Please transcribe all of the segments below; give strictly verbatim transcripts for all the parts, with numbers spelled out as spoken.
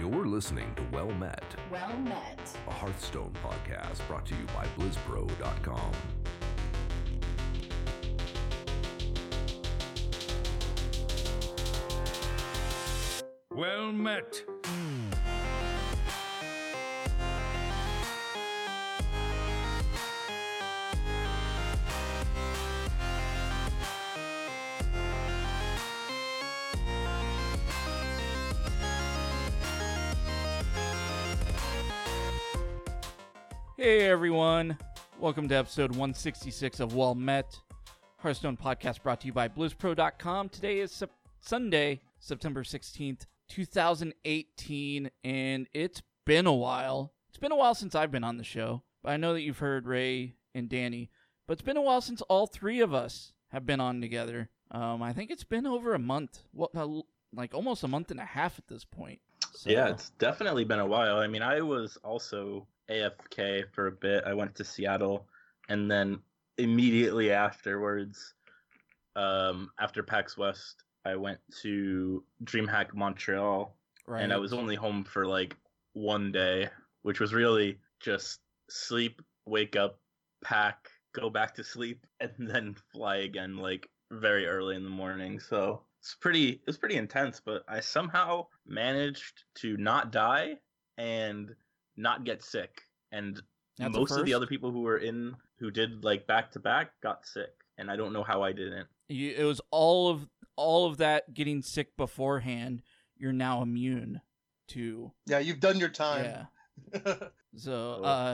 You're listening to Well Met, Well Met, a Hearthstone podcast brought to you by Blizz Pro dot com. Well Met. Hey everyone, welcome to episode one sixty-six of Well Met, Hearthstone podcast brought to you by Blizz Pro dot com. Today is sep- Sunday, September sixteenth, twenty eighteen, and it's been a while. It's been a while since I've been on the show, but I know that you've heard Ray and Danny, but it's been a while since all three of us have been on together. Um, I think it's been over a month, what, like almost a month and a half at this point. So, yeah, it's definitely been a while. I mean, I was also A F K for a bit. I went to Seattle, and then immediately afterwards, um, after PAX West, I went to DreamHack Montreal, right. and I was only home for like one day, which was really just sleep, wake up, pack, go back to sleep, and then fly again like very early in the morning. So it's pretty, it's pretty intense, but I somehow managed to not die and not get sick. And That's most of the other people who were in, who did like back to back, got sick, and I don't know how I didn't. You, it was all of all of that getting sick beforehand. You're now immune to. Yeah, you've done your time. Yeah. So, uh,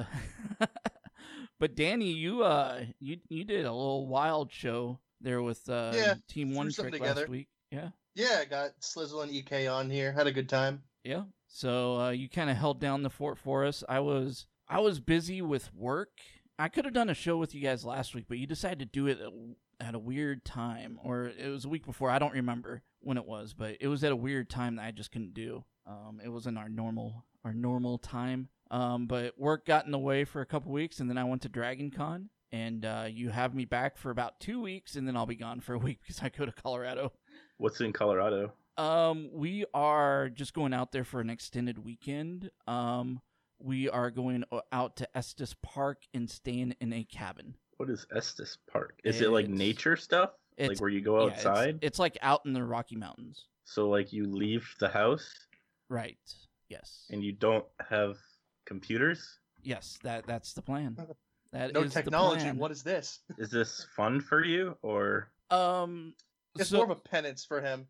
but Danny, you uh, you you did a little wild show there with uh, Yeah, Team threw One something Trick together. last week. Yeah. Yeah, I got Slizzle and E K on here. Had a good time. Yeah. So uh, you kind of held down the fort for us. I was I was busy with work. I could have done a show with you guys last week, but you decided to do it at, at a weird time, or it was a week before. I don't remember when it was, but it was at a weird time that I just couldn't do. Um, it wasn't our normal our normal time. Um, but work got in the way for a couple weeks, and then I went to Dragon Con, and uh, you have me back for about two weeks, and then I'll be gone for a week because I go to Colorado. What's in Colorado? Um, we are just going out there for an extended weekend. Um, we are going out to Estes Park and staying in a cabin. What is Estes Park? Is it like It's- nature stuff? Like it's- where you go Yeah, it's- outside? it's, like out in the Rocky Mountains. So like you leave the house Right. Yes. and you don't have computers? Yes, that that's the plan. That No is the technology. plan. What is this? Is this fun for you or Um, It's so- more of a penance for him.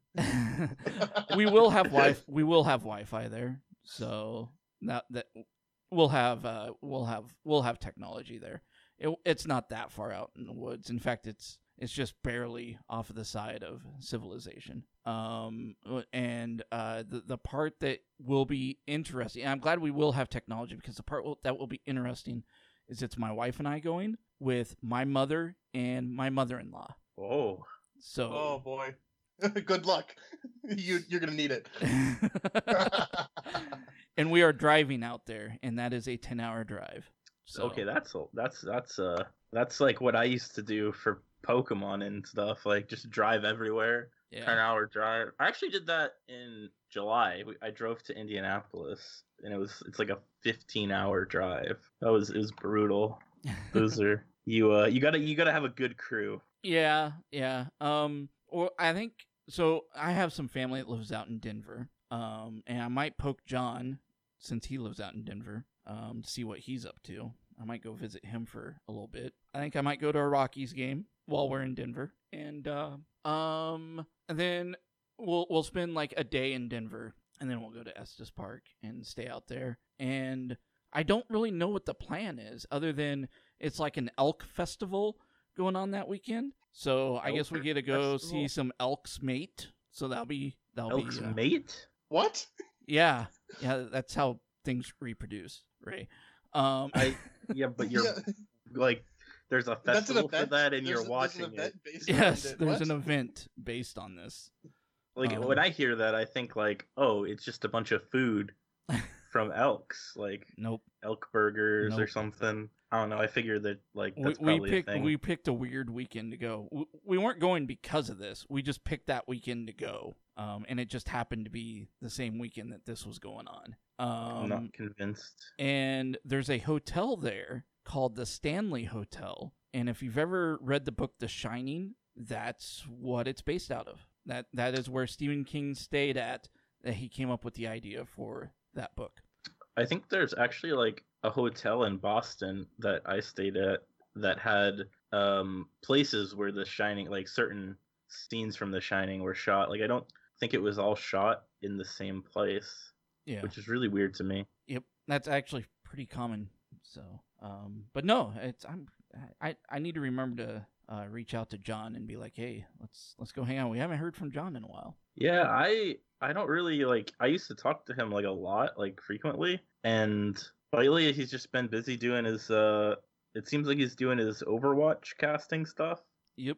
we will have wi we will have Wi-Fi there, so that that we'll have uh we'll have we'll have technology there. It, it's not that far out in the woods. In fact, it's it's just barely off of the side of civilization. Um, and uh, the the part that will be interesting, and I'm glad we will have technology, because the part will, that will be interesting is it's my wife and I going with my mother and my mother-in-law. oh So. Oh boy. Good luck. You you're gonna need it. And we are driving out there, and that is a ten-hour drive. So, okay, that's a- that's that's uh that's like what I used to do for Pokemon and stuff, like just drive everywhere. yeah. ten hour drive. I actually did that in July. We- I drove to Indianapolis, and it was it's like a fifteen hour drive. That was it was brutal. Those are you uh you gotta you gotta have a good crew. Yeah, yeah. Um, or I think so. I have some family that lives out in Denver. Um, and I might poke John, since he lives out in Denver, um, to see what he's up to. I might go visit him for a little bit. I think I might go to a Rockies game while we're in Denver, and uh, um, and then we'll we'll spend like a day in Denver, and then we'll go to Estes Park and stay out there. And I don't really know what the plan is, other than it's like an elk festival going on that weekend. So I Elk guess we get to go festival? see some elks mate. So that'll be that'll Elk's be uh, mate? What? yeah, yeah. That's how things reproduce, Ray. Um, I yeah, but you're Yeah. like there's a That's an festival for event. that, and There's you're a- there's an watching it. event based on yes, it. there's What? an event based on this. Like Um, when I hear that, I think like, oh, it's just a bunch of food from elks, like Nope. elk burgers or Nope. something. I don't know. I figured that like We, that's we probably picked a thing. we picked a weird weekend to go. We, we weren't going because of this. We just picked that weekend to go. Um, and it just happened to be the same weekend that this was going on. I'm Um, not convinced. and there's a hotel there called the Stanley Hotel. And if you've ever read the book The Shining, that's what it's based out of. That that is where Stephen King stayed at, that he came up with the idea for that book. I think there's actually like a hotel in Boston that I stayed at that had um places where The Shining, like certain scenes from The Shining were shot. Like I don't think it was all shot in the same place, Yeah. which is really weird to me. Yep. That's actually pretty common. So, um, but no, it's I'm I I need to remember to uh, reach out to John and be like, hey, let's let's go hang out. We haven't heard from John in a while. Yeah, I I don't really like I used to talk to him like a lot, like frequently, and lately he's just been busy doing his uh it seems like he's doing his Overwatch casting stuff, Yep.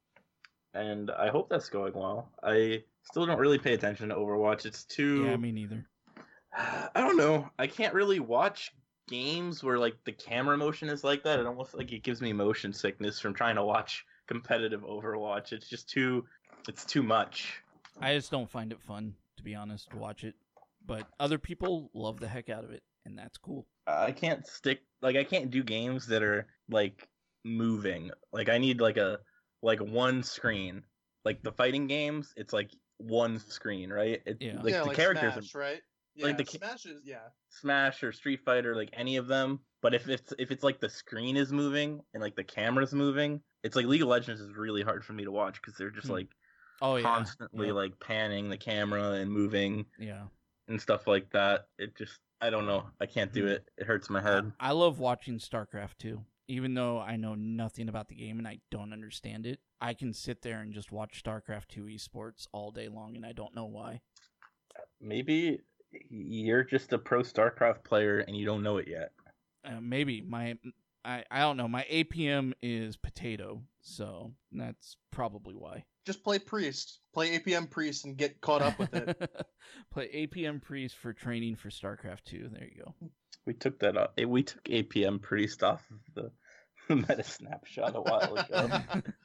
and I hope that's going well. I still don't really pay attention to Overwatch. It's too Yeah, me neither. I don't know. I can't really watch games where like the camera motion is like that. It almost like it gives me motion sickness from trying to watch competitive Overwatch. It's just too it's too much. I just don't find it fun, to be honest, to watch it. But other people love the heck out of it, and that's cool. I can't stick like I can't do games that are like moving. Like I need like a like one screen. Like the fighting games, it's like one screen, right? It, Yeah. Like yeah, the like characters Smash, are right? Yeah, like the ca- Smash is yeah. Smash or Street Fighter, like any of them. But if it's if it's like the screen is moving and like the camera's moving, it's like League of Legends is really hard for me to watch because they're just Hmm. like Oh, yeah. constantly Yep. like panning the camera and moving Yeah. and stuff like that. It just I don't know. I can't do Hmm. it. It hurts my head. I love watching StarCraft too. Even though I know nothing about the game and I don't understand it, I can sit there and just watch StarCraft two esports all day long, and I don't know why. Maybe you're just a pro StarCraft player and you don't know it yet. Uh, maybe my I, I don't know. My A P M is potato, so that's probably why. Just play Priest. Play A P M Priest and get caught up with it. Play A P M Priest for training for StarCraft two. There you go. We took that off. We took A P M Priest off of the, the meta snapshot a while ago.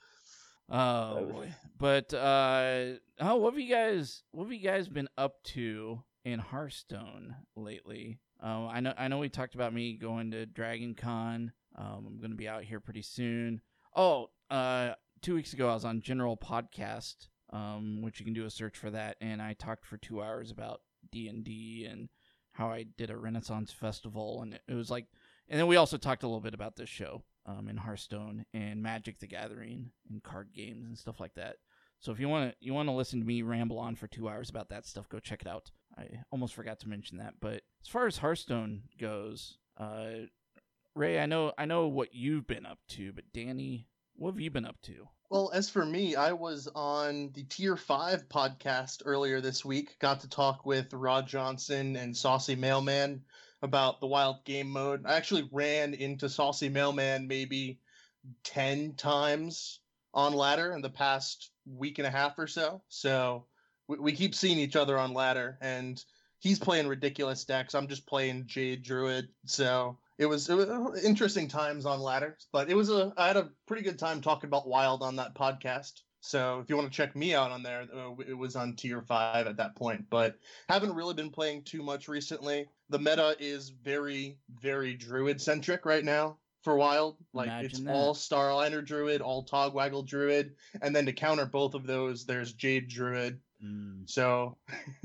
Oh That was- boy. But uh oh, what have you guys what have you guys been up to in Hearthstone lately? Uh, I know I know we talked about me going to Dragon Con. Um, I'm gonna be out here pretty soon. Oh, uh two weeks ago I was on General Podcast, um, which you can do a search for that, and I talked for two hours about D and D and how I did a Renaissance festival, and it was like, and then we also talked a little bit about this show, um, in Hearthstone and Magic the Gathering and card games and stuff like that. So if you want to you want to listen to me ramble on for two hours about that stuff, go check it out. I almost forgot to mention that. But as far as Hearthstone goes, uh, Ray, I know I know what you've been up to, but Danny, what have you been up to? Well, as for me, I was on the Tier five podcast earlier this week. Got to talk with Rod Johnson and Saucy Mailman about the wild game mode. I actually ran into Saucy Mailman maybe ten times on ladder in the past week and a half or so. So we, we keep seeing each other on ladder, and he's playing ridiculous decks. I'm just playing Jade Druid. So it was, it was interesting times on ladder, but it was a I had a pretty good time talking about wild on that podcast. So if you want to check me out on there, uh, it was on tier five at that point, but haven't really been playing too much recently. The meta is very, very druid centric right now for wild. Like Imagine it's that. all Starliner druid, all Togwaggle druid, and then to counter both of those, there's Jade druid. Mm. So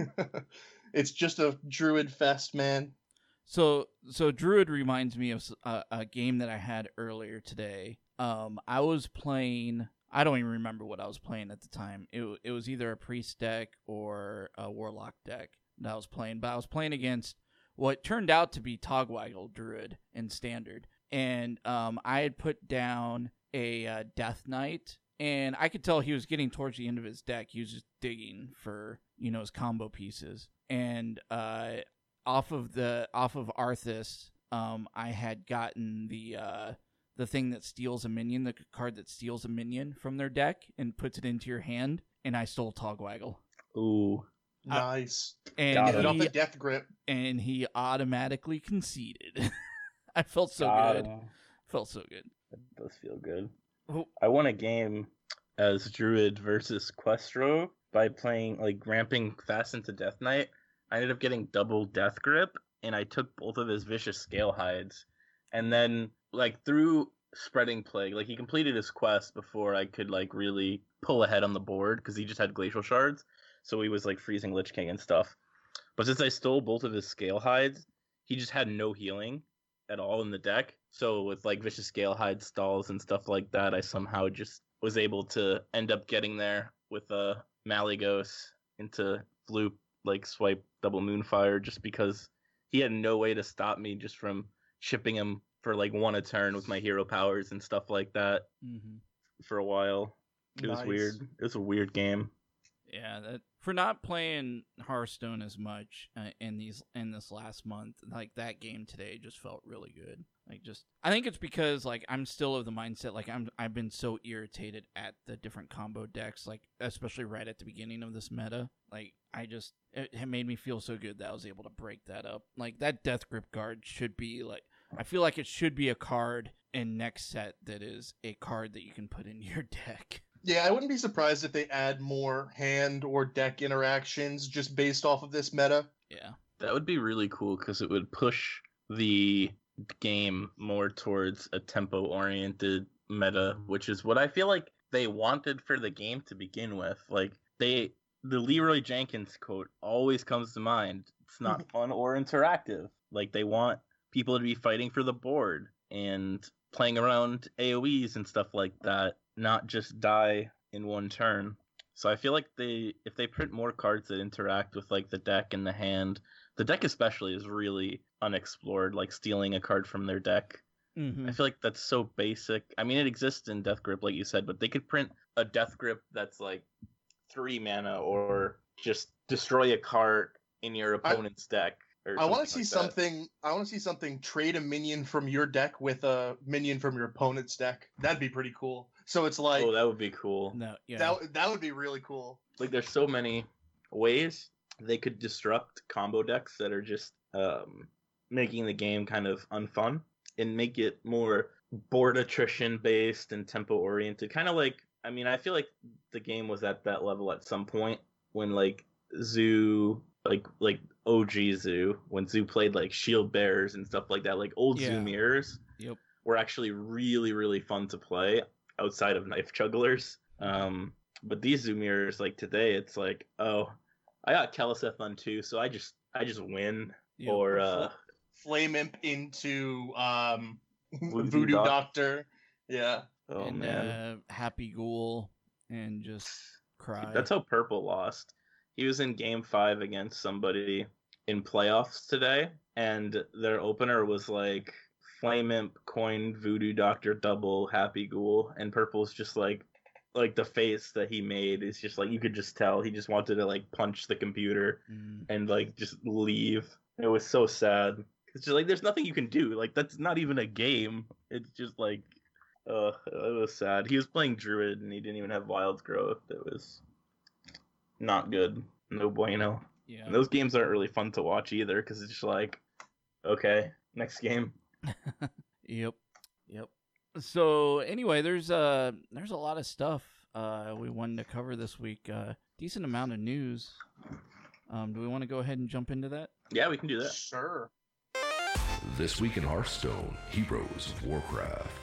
it's just a druid fest, man. So, so Druid reminds me of s- a, a game that I had earlier today. Um, I was playing. I don't even remember what I was playing at the time. It w- it was either a priest deck or a warlock deck that I was playing. But I was playing against what turned out to be Togwaggle Druid in standard, and um, I had put down a uh, Death Knight, and I could tell he was getting towards the end of his deck. He was just digging for, you know, his combo pieces, and uh. Off of the off of Arthas, um, I had gotten the uh, the thing that steals a minion, the card that steals a minion from their deck and puts it into your hand, and I stole Togwaggle. Ooh. Uh, Nice. And Got Get it off he, the death grip. and he automatically conceded. I felt so Got good. him. Felt so good. That does feel good. Oh. I won a game as Druid versus Questro, by playing like ramping fast into Death Knight. I ended up getting double Death Grip, and I took both of his vicious scale hides, and then like through spreading plague, like he completed his quest before I could like really pull ahead on the board because he just had glacial shards, so he was like freezing Lich King and stuff. But since I stole both of his scale hides, he just had no healing at all in the deck. So with like vicious scale hide stalls and stuff like that, I somehow just was able to end up getting there with a Malygos into Floop, like swipe double Moonfire, just because he had no way to stop me just from shipping him for like one a turn with my hero powers and stuff like that Mm-hmm. for a while. It was Nice. weird. It was a weird game. Yeah, that for not playing Hearthstone as much uh, in these in this last month, like that game today just felt really good. Like just, I think it's because like I'm still of the mindset like I'm I've been so irritated at the different combo decks, like especially right at the beginning of this meta. Like I just it, it made me feel so good that I was able to break that up. Like that Death Grip card should be like, I feel like it should be a card in next set that is a card that you can put in your deck. Yeah, I wouldn't be surprised if they add more hand or deck interactions just based off of this meta. Yeah. That would be really cool because it would push the game more towards a tempo oriented meta, which is what I feel like they wanted for the game to begin with. Like they the Leroy Jenkins quote always comes to mind. It's not fun or interactive. Like they want people to be fighting for the board and playing around A O Es and stuff like that, not just die in one turn. So I feel like they if they print more cards that interact with like the deck and the hand, the deck especially is really unexplored, like stealing a card from their deck. Mm-hmm. I feel like that's so basic. I mean, it exists in Death Grip, like you said, but they could print a Death Grip that's like three mana or just destroy a card in your opponent's I, deck. Or I want to like see that. something. I want to see something. Trade a minion from your deck with a minion from your opponent's deck. That'd be pretty cool. So it's like, oh, that would be cool. No, yeah. that that would be really cool. Like, there's so many ways they could disrupt combo decks that are just um, making the game kind of unfun and make it more board attrition based and tempo oriented. Kind of like, I mean, I feel like the game was at that level at some point when like Zoo, like like O G Zoo, when Zoo played like Shield Bearers and stuff like that, like old Yeah. Zoo mirrors Yep. were actually really really fun to play outside of Knife Jugglers. Um, but these Zoo mirrors, like today, it's like, oh, I got Keleseth on two, so I just I just win. Yep. Or uh, Flame Imp into um, Voodoo Voodoo Doc- Doctor. Yeah. oh and man, uh, Happy Ghoul and just cry. that's how Purple lost. He was in game five against somebody in playoffs today, and their opener was like Flame Imp, Coin, Voodoo Doctor, double, Happy Ghoul, and Purple's just like, like the face that he made is just like, you could just tell he just wanted to like punch the computer Mm. and like just leave. It was so sad. It's just like, there's nothing you can do. Like, that's not even a game. It's just like, uh, it was sad. He was playing Druid and he didn't even have Wild Growth. It was not good. No bueno. Yeah. And those games aren't really fun to watch either because it's just like, okay, next game. Yep. Yep. So anyway, there's uh there's a lot of stuff uh we wanted to cover this week. Uh decent amount of news. Um do we want to go ahead and jump into that? Yeah, we can do that. Sure. This week in Hearthstone, Heroes of Warcraft.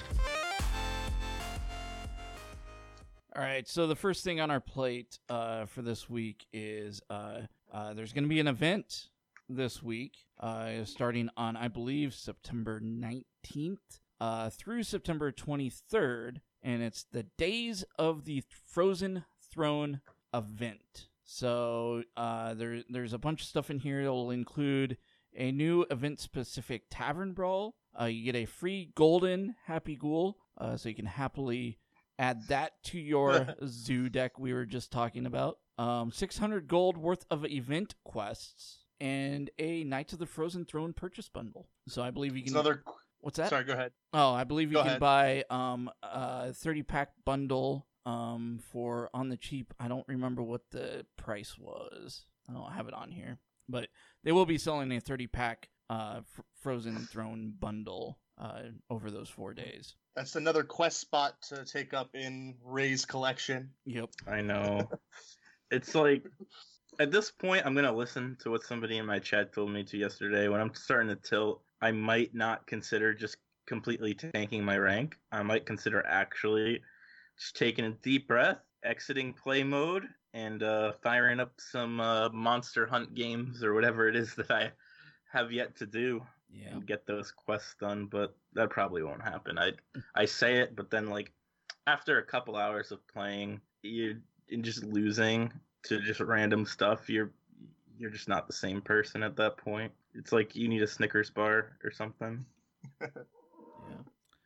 All right, so the first thing on our plate uh for this week is uh uh there's going to be an event this week uh starting on I believe September nineteenth uh through September twenty-third, and it's the Days of the Frozen Throne event. So uh there there's a bunch of stuff in here that will include a new event-specific Tavern Brawl. Uh, you get a free golden Happy Ghoul, uh, so you can happily add that to your Zoo deck we were just talking about. Um, six hundred gold worth of event quests, and a Knights of the Frozen Throne purchase bundle. So I believe you It's can... another. What's that? Sorry, go ahead. Oh, I believe you Go can ahead. buy um a thirty pack bundle um for on the cheap. I don't remember what the price was. I don't have it on here, but they will be selling a thirty pack uh f- Frozen Throne bundle uh over those four days. That's another quest spot to take up in Ray's collection. Yep. I know. It's like at this point, I'm gonna listen to what somebody in my chat told me to yesterday. When I'm starting to tilt, I might not consider just completely tanking my rank. I might consider actually just taking a deep breath, exiting play mode, and uh, firing up some uh, Monster Hunt games or whatever it is that I have yet to do. Yeah. And get those quests done, but that probably won't happen. I I say it, but then like after a couple hours of playing, you and just losing to just random stuff, you're you're just not the same person at that point. It's like you need a Snickers bar or something. Yeah.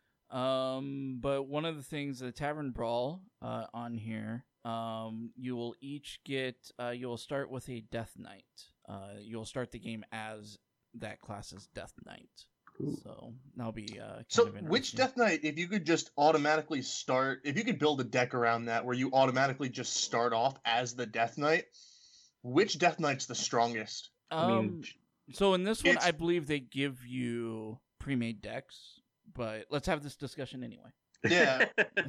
Um, but one of the things, the Tavern Brawl uh, on here, um, you will each get, uh, you will start with a Death Knight. Uh, you'll start the game as that class's Death Knight. Ooh. So that'll be uh, kind So of interesting. which Death Knight, if you could just automatically start, if you could build a deck around that where you automatically just start off as the Death Knight, which Death Knight's the strongest? Um, I mean, so in this one, it's- I believe they give you pre-made decks, but let's have this discussion anyway. Yeah.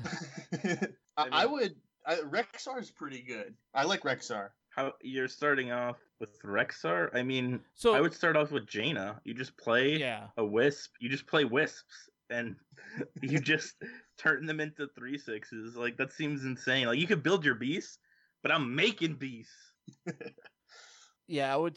I, I mean- would. I, Rexar's pretty good. I like Rexar. how you're starting off with Rexar? I mean, So I would start off with Jaina. You just play yeah, a wisp. You just play wisps, and you just turn them into three sixes. Like that seems insane. Like you could build your beasts, but I'm making beasts. yeah, I would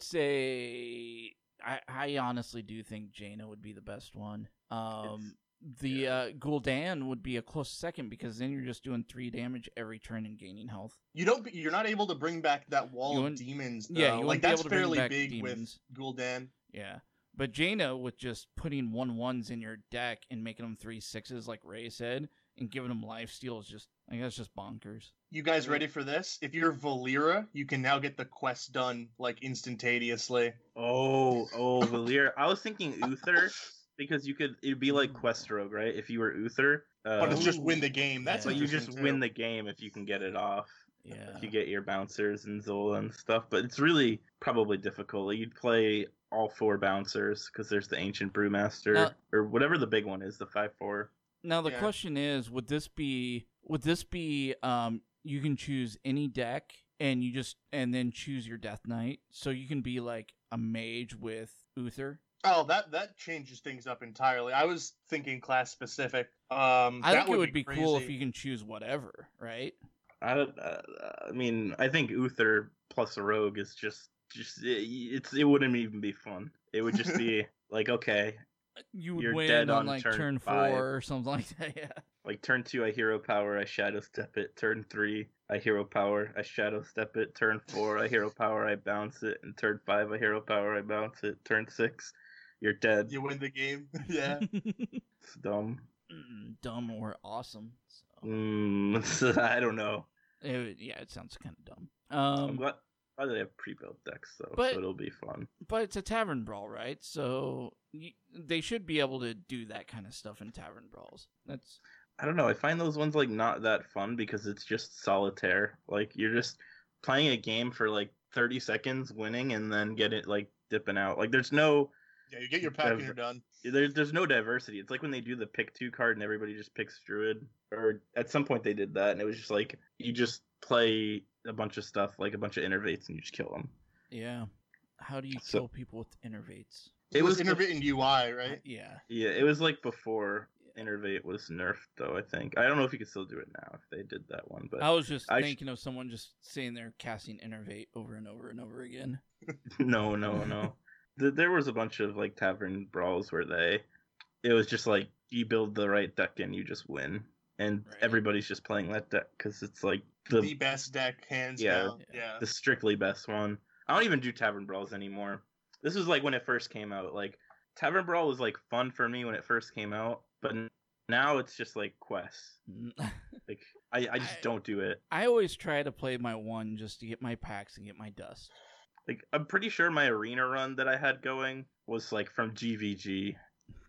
say I, I honestly do think Jaina would be the best one. Um, the uh, Gul'dan would be a close second because then you're just doing three damage every turn and gaining health. You don't. You're not able to bring back that wall You of wouldn't- demons. Though. yeah, you like wouldn't be that's able to bring fairly back big demons. with Gul'dan. Yeah, but Jaina with just putting one ones in your deck and making them three sixes, like Ray said, and giving them lifesteal is just, I guess, just bonkers. You guys ready for this? If you're Valera, you can now get the quest done like instantaneously. Oh, oh, Valir. I was thinking Uther because you could. It'd be like Quest Rogue, right? If you were Uther, uh, But it's just Ooh. win the game. That's Yeah. but you interesting, just too. win the game if you can get it off. Yeah, If you get your bouncers and Zola and stuff, but it's really probably difficult. Like, you'd play all four bouncers because there's the Ancient Brewmaster Now- or whatever the big one is, the five four. Now the Yeah. question is, would this be would this be um you can choose any deck and you just and then choose your Death Knight, so you can be like a mage with Uther. Oh, that that changes things up entirely. I was thinking class specific. Um, I that think it would be, be cool if crazy. you can choose whatever, right? I don't. Uh, I mean, I think Uther plus a rogue is just just it, it's it wouldn't even be fun. It would just be like, okay, You would You're win dead on, on like turn turn, five. four or something like that. Yeah. like turn two I hero power, I shadow step it. Turn three I hero power, I shadow step it. Turn four I hero power, I bounce it. And turn five I hero power, I bounce it. Turn six, you're dead. You win the game. Yeah. It's dumb. Mm, Dumb or awesome. So, Mm, I don't know. it would- yeah, it sounds kind of dumb. I'm Um, glad, glad they have pre-built decks though, But- so it'll be fun. but it's a tavern brawl, right? So y- they should be able to do that kind of stuff in tavern brawls. That's I don't know. I find those ones like not that fun because it's just solitaire. Like you're just playing a game for like thirty seconds, winning, and then get it like dipping out. Like there's no Yeah, you get your pack and you're done. there's there's no diversity. It's like when they do the pick two card and everybody just picks Druid. Or at some point they did that and it was just like you just play a bunch of stuff, like a bunch of innervates, and you just kill them. yeah. How do you So- kill people with innervates? It, It was, was innervating U I, right? Yeah. Yeah, it was like before innervate was nerfed though. I think I don't know if you could still do it now if they did that one, but I was just I sh- thinking of someone just sitting there casting innervate over and over and over again. no, no, no. Th- there was a bunch of like tavern brawls where they, it was just like you build the right deck and you just win, and Right. everybody's just playing that deck because it's like the The best deck, hands Yeah. down. Yeah. Yeah. the strictly best one. I don't even do tavern brawls anymore. This was like when it first came out. Like tavern brawl was like fun for me when it first came out, but n- now it's just like quests. Like I, I just I- don't do it. I always try to play my one just to get my packs and get my dust. Like I'm pretty sure my arena run that I had going was like from G V G.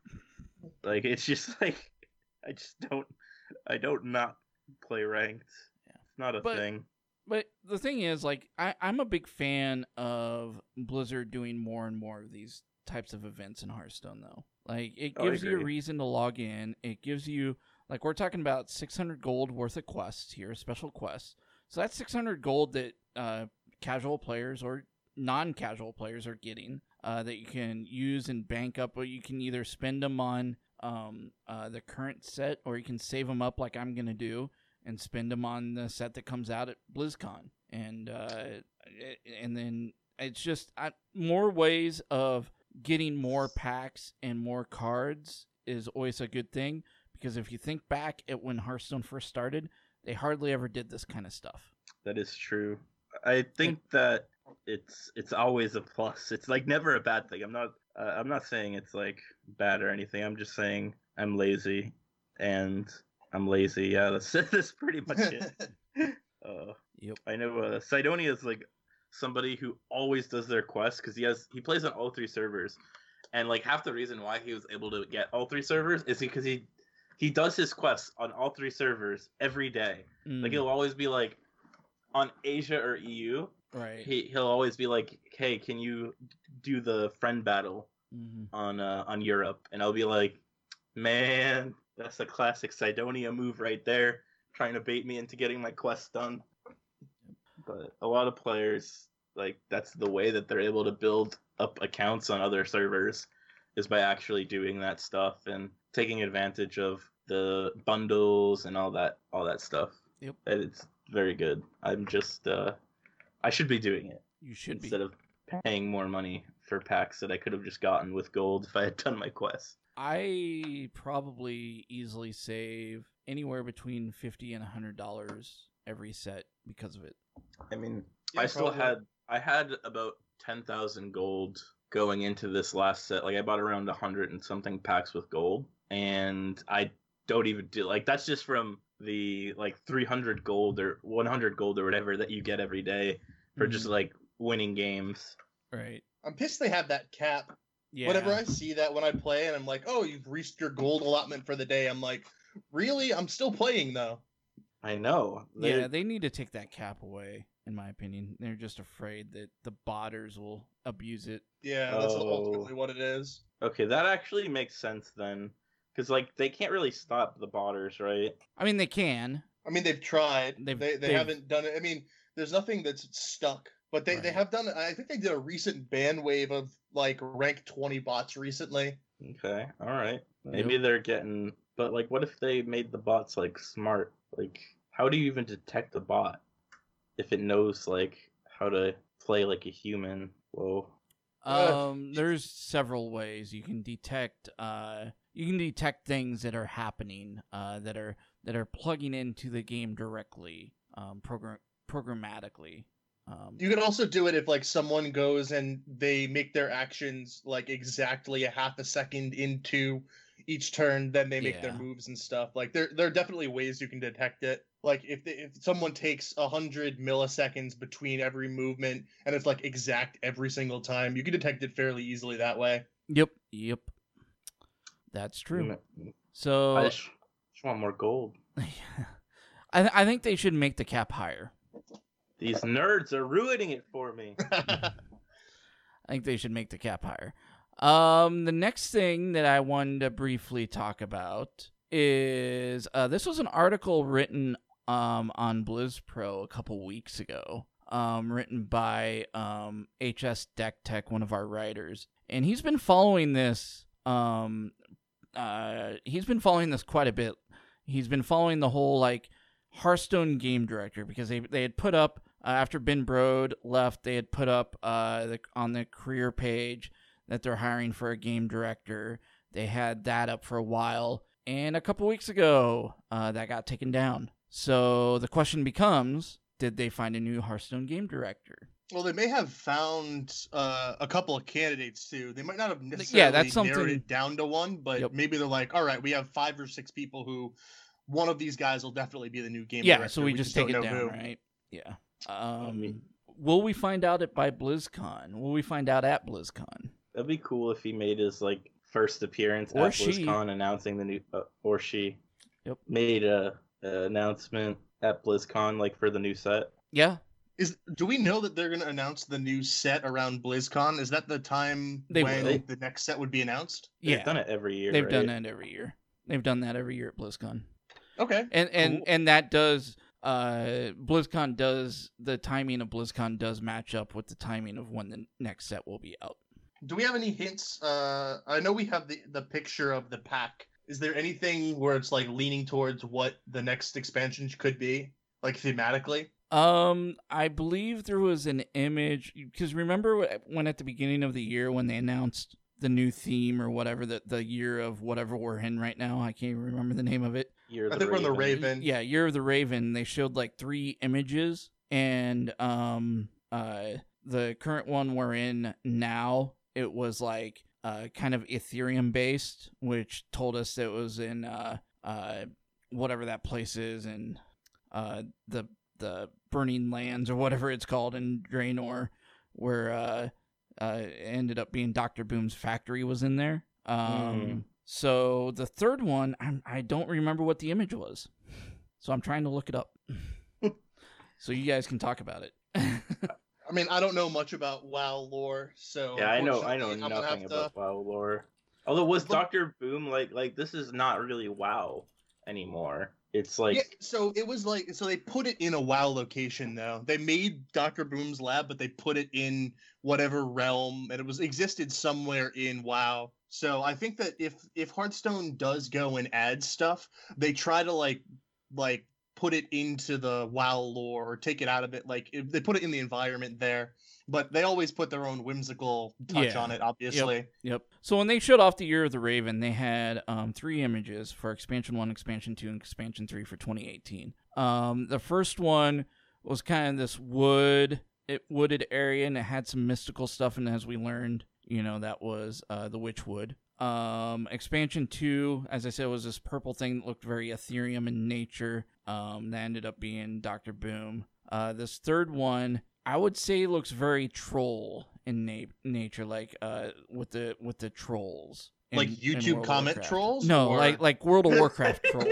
Like it's just like I just don't I don't not play ranked. Yeah. It's not a But- thing. But the thing is, like, I, I'm a big fan of Blizzard doing more and more of these types of events in Hearthstone, though. Like, it Oh, I gives you a agree. reason to log in. It gives you, like, we're talking about six hundred gold worth of quests here, special quests. So that's six hundred gold that uh, casual players or non-casual players are getting uh, that you can use and bank up, or you can either spend them on um, uh, the current set, or you can save them up like I'm going to do and spend them on the set that comes out at BlizzCon. And uh, and then it's just uh, more ways of getting more packs and more cards is always a good thing, because if you think back at when Hearthstone first started, they hardly ever did this kind of stuff. That is true. I think that it's it's always a plus. It's like never a bad thing. I'm not uh, I'm not saying it's like bad or anything. I'm just saying I'm lazy, and I'm lazy. Yeah, that's that's pretty much it. uh, Yep. I know uh, Sidonia is like somebody who always does their quests because he has he plays on all three servers, and like half the reason why he was able to get all three servers is because he he does his quests on all three servers every day. Mm, Like he'll always be like on Asia or E U. right. He he'll always be like, "Hey, can you do the friend battle hmm on uh, on Europe?" And I'll be like, "Man, that's a classic Sidonia move right there, trying to bait me into getting my quest done." But a lot of players, like, that's the way that they're able to build up accounts on other servers, is by actually doing that stuff and taking advantage of the bundles and all that all that stuff. Yep. And it's very good. I'm just uh I should be doing it You should be. instead of paying more money for packs that I could have just gotten with gold if I had done my quest. I probably easily save anywhere between fifty and a hundred dollars every set because of it. I mean, Yeah, I still probably. had I had about ten thousand gold going into this last set. Like I bought around a hundred and something packs with gold, and I don't even do like that's just from the like three hundred gold or one hundred gold or whatever that you get every day for just Mhm. like winning games. Right. I'm pissed they have that cap. Yeah. Whenever I see that when I play and I'm like, oh, you've reached your gold allotment for the day, I'm like, really? I'm still playing though. I know. They- Yeah, they need to take that cap away, in my opinion. They're just afraid that the botters will abuse it. Yeah, that's Oh. ultimately what it is. Okay, that actually makes sense then, because like they can't really stop the botters, right? I mean, they can. I mean, they've tried. They've- they they they've- haven't done it. I mean, there's nothing that's stuck, but they, they Right. have done it. I think they did a recent ban wave of like rank twenty bots recently. Okay, all right. Maybe they're getting, but like, what if they made the bots like smart? Like, how do you even detect a bot if it knows like how to play like a human? Whoa. Uh, Um, there's several ways you can detect. Uh, you can detect things that are happening. Uh, that are that are plugging into the game directly. Um, program programmatically. Um, You can also do it if like someone goes and they make their actions like exactly a half a second into each turn, then they make their Yeah. moves and stuff. Like there there are definitely ways you can detect it. Like if they, if someone takes a hundred milliseconds between every movement and it's like exact every single time, you can detect it fairly easily that way. Yep. Yep. That's true. Mm, So I just, just want more gold. I th- I think they should make the cap higher. These nerds are ruining it for me. I think they should make the cap higher. Um, the next thing that I wanted to briefly talk about is uh, this was an article written um, on BlizzPro a couple weeks ago, um, written by um, H S Deck Tech, one of our writers, and he's been following this. Um, uh, he's been following this quite a bit. He's been following the whole like Hearthstone game director, because they they had put up uh, after Ben Brode left, they had put up uh the, on the career page that they're hiring for a game director. They had that up for a while, and a couple weeks ago, uh, that got taken down. So the question becomes, did they find a new Hearthstone game director? Well, they may have found uh, a couple of candidates too. They might not have necessarily that's narrowed something- it down to one, but Yep. maybe they're like, all right, we have five or six people who, one of these guys will definitely be the new game Yeah, director. so we, just take it don't down, know who. right? Yeah. Um, mean- will we find out it by BlizzCon? Will we find out at BlizzCon? That'd be cool if he made his like first appearance Or at she. BlizzCon, announcing the new, uh, or she, Yep. made a, a announcement at BlizzCon like for the new set. Yeah, Is do we know that they're going to announce the new set around BlizzCon? Is that the time They when will. the next set would be announced? They've yeah. done it every year. They've right? done that every year. They've done that every year at BlizzCon. Okay. And and Cool. and that does uh, BlizzCon does the timing of BlizzCon does match up with the timing of when the next set will be out. Do we have any hints? Uh, I know we have the the picture of the pack. Is there anything where it's like leaning towards what the next expansion could be, like thematically? Um, I believe there was an image because remember when at the beginning of the year when they announced the new theme or whatever the the year of whatever we're in right now, I can't even remember the name of it. Year of I the think we're in the Raven. Raven. Yeah, Year of the Raven. They showed like three images, and um, uh, the current one we're in now, it was like uh, kind of Ethereum based, which told us it was in uh, uh, whatever that place is in uh, the the Burning Lands or whatever it's called in Draenor, where uh, uh, it ended up being Doctor Boom's factory was in there. Um, Mm. So the third one, I'm, I don't remember what the image was, so I'm trying to look it up, so you guys can talk about it. I mean, I don't know much about WoW lore, so Yeah, I know. I know unfortunately, I'm gonna nothing have to- about WoW lore. Although was But- Doctor Boom like like this is not really WoW anymore. It's like yeah, so it was like so they put it in a WoW location though. They made Doctor Boom's lab, but they put it in whatever realm, and it was existed somewhere in WoW. So I think that if if Hearthstone does go and add stuff, they try to like like put it into the WoW lore or take it out of it. Like if they put it in the environment there, but they always put their own whimsical touch Yeah. on it. Obviously, Yep. So when they showed off the Year of the Raven, they had um, three images for Expansion one, Expansion two, and Expansion three for twenty eighteen. Um, the first one was kind of this wood, it, wooded area, and it had some mystical stuff, and as we learned, you know, that was uh, the Witchwood. Um, Expansion two, as I said, was this purple thing that looked very Ethereum in nature. Um, that ended up being Doctor Boom. Uh, this third one, I would say, looks very troll in na- nature, like uh, with the with the trolls. in- like in YouTube World of comment Warcraft. trolls. No, or- like like World of Warcraft trolls,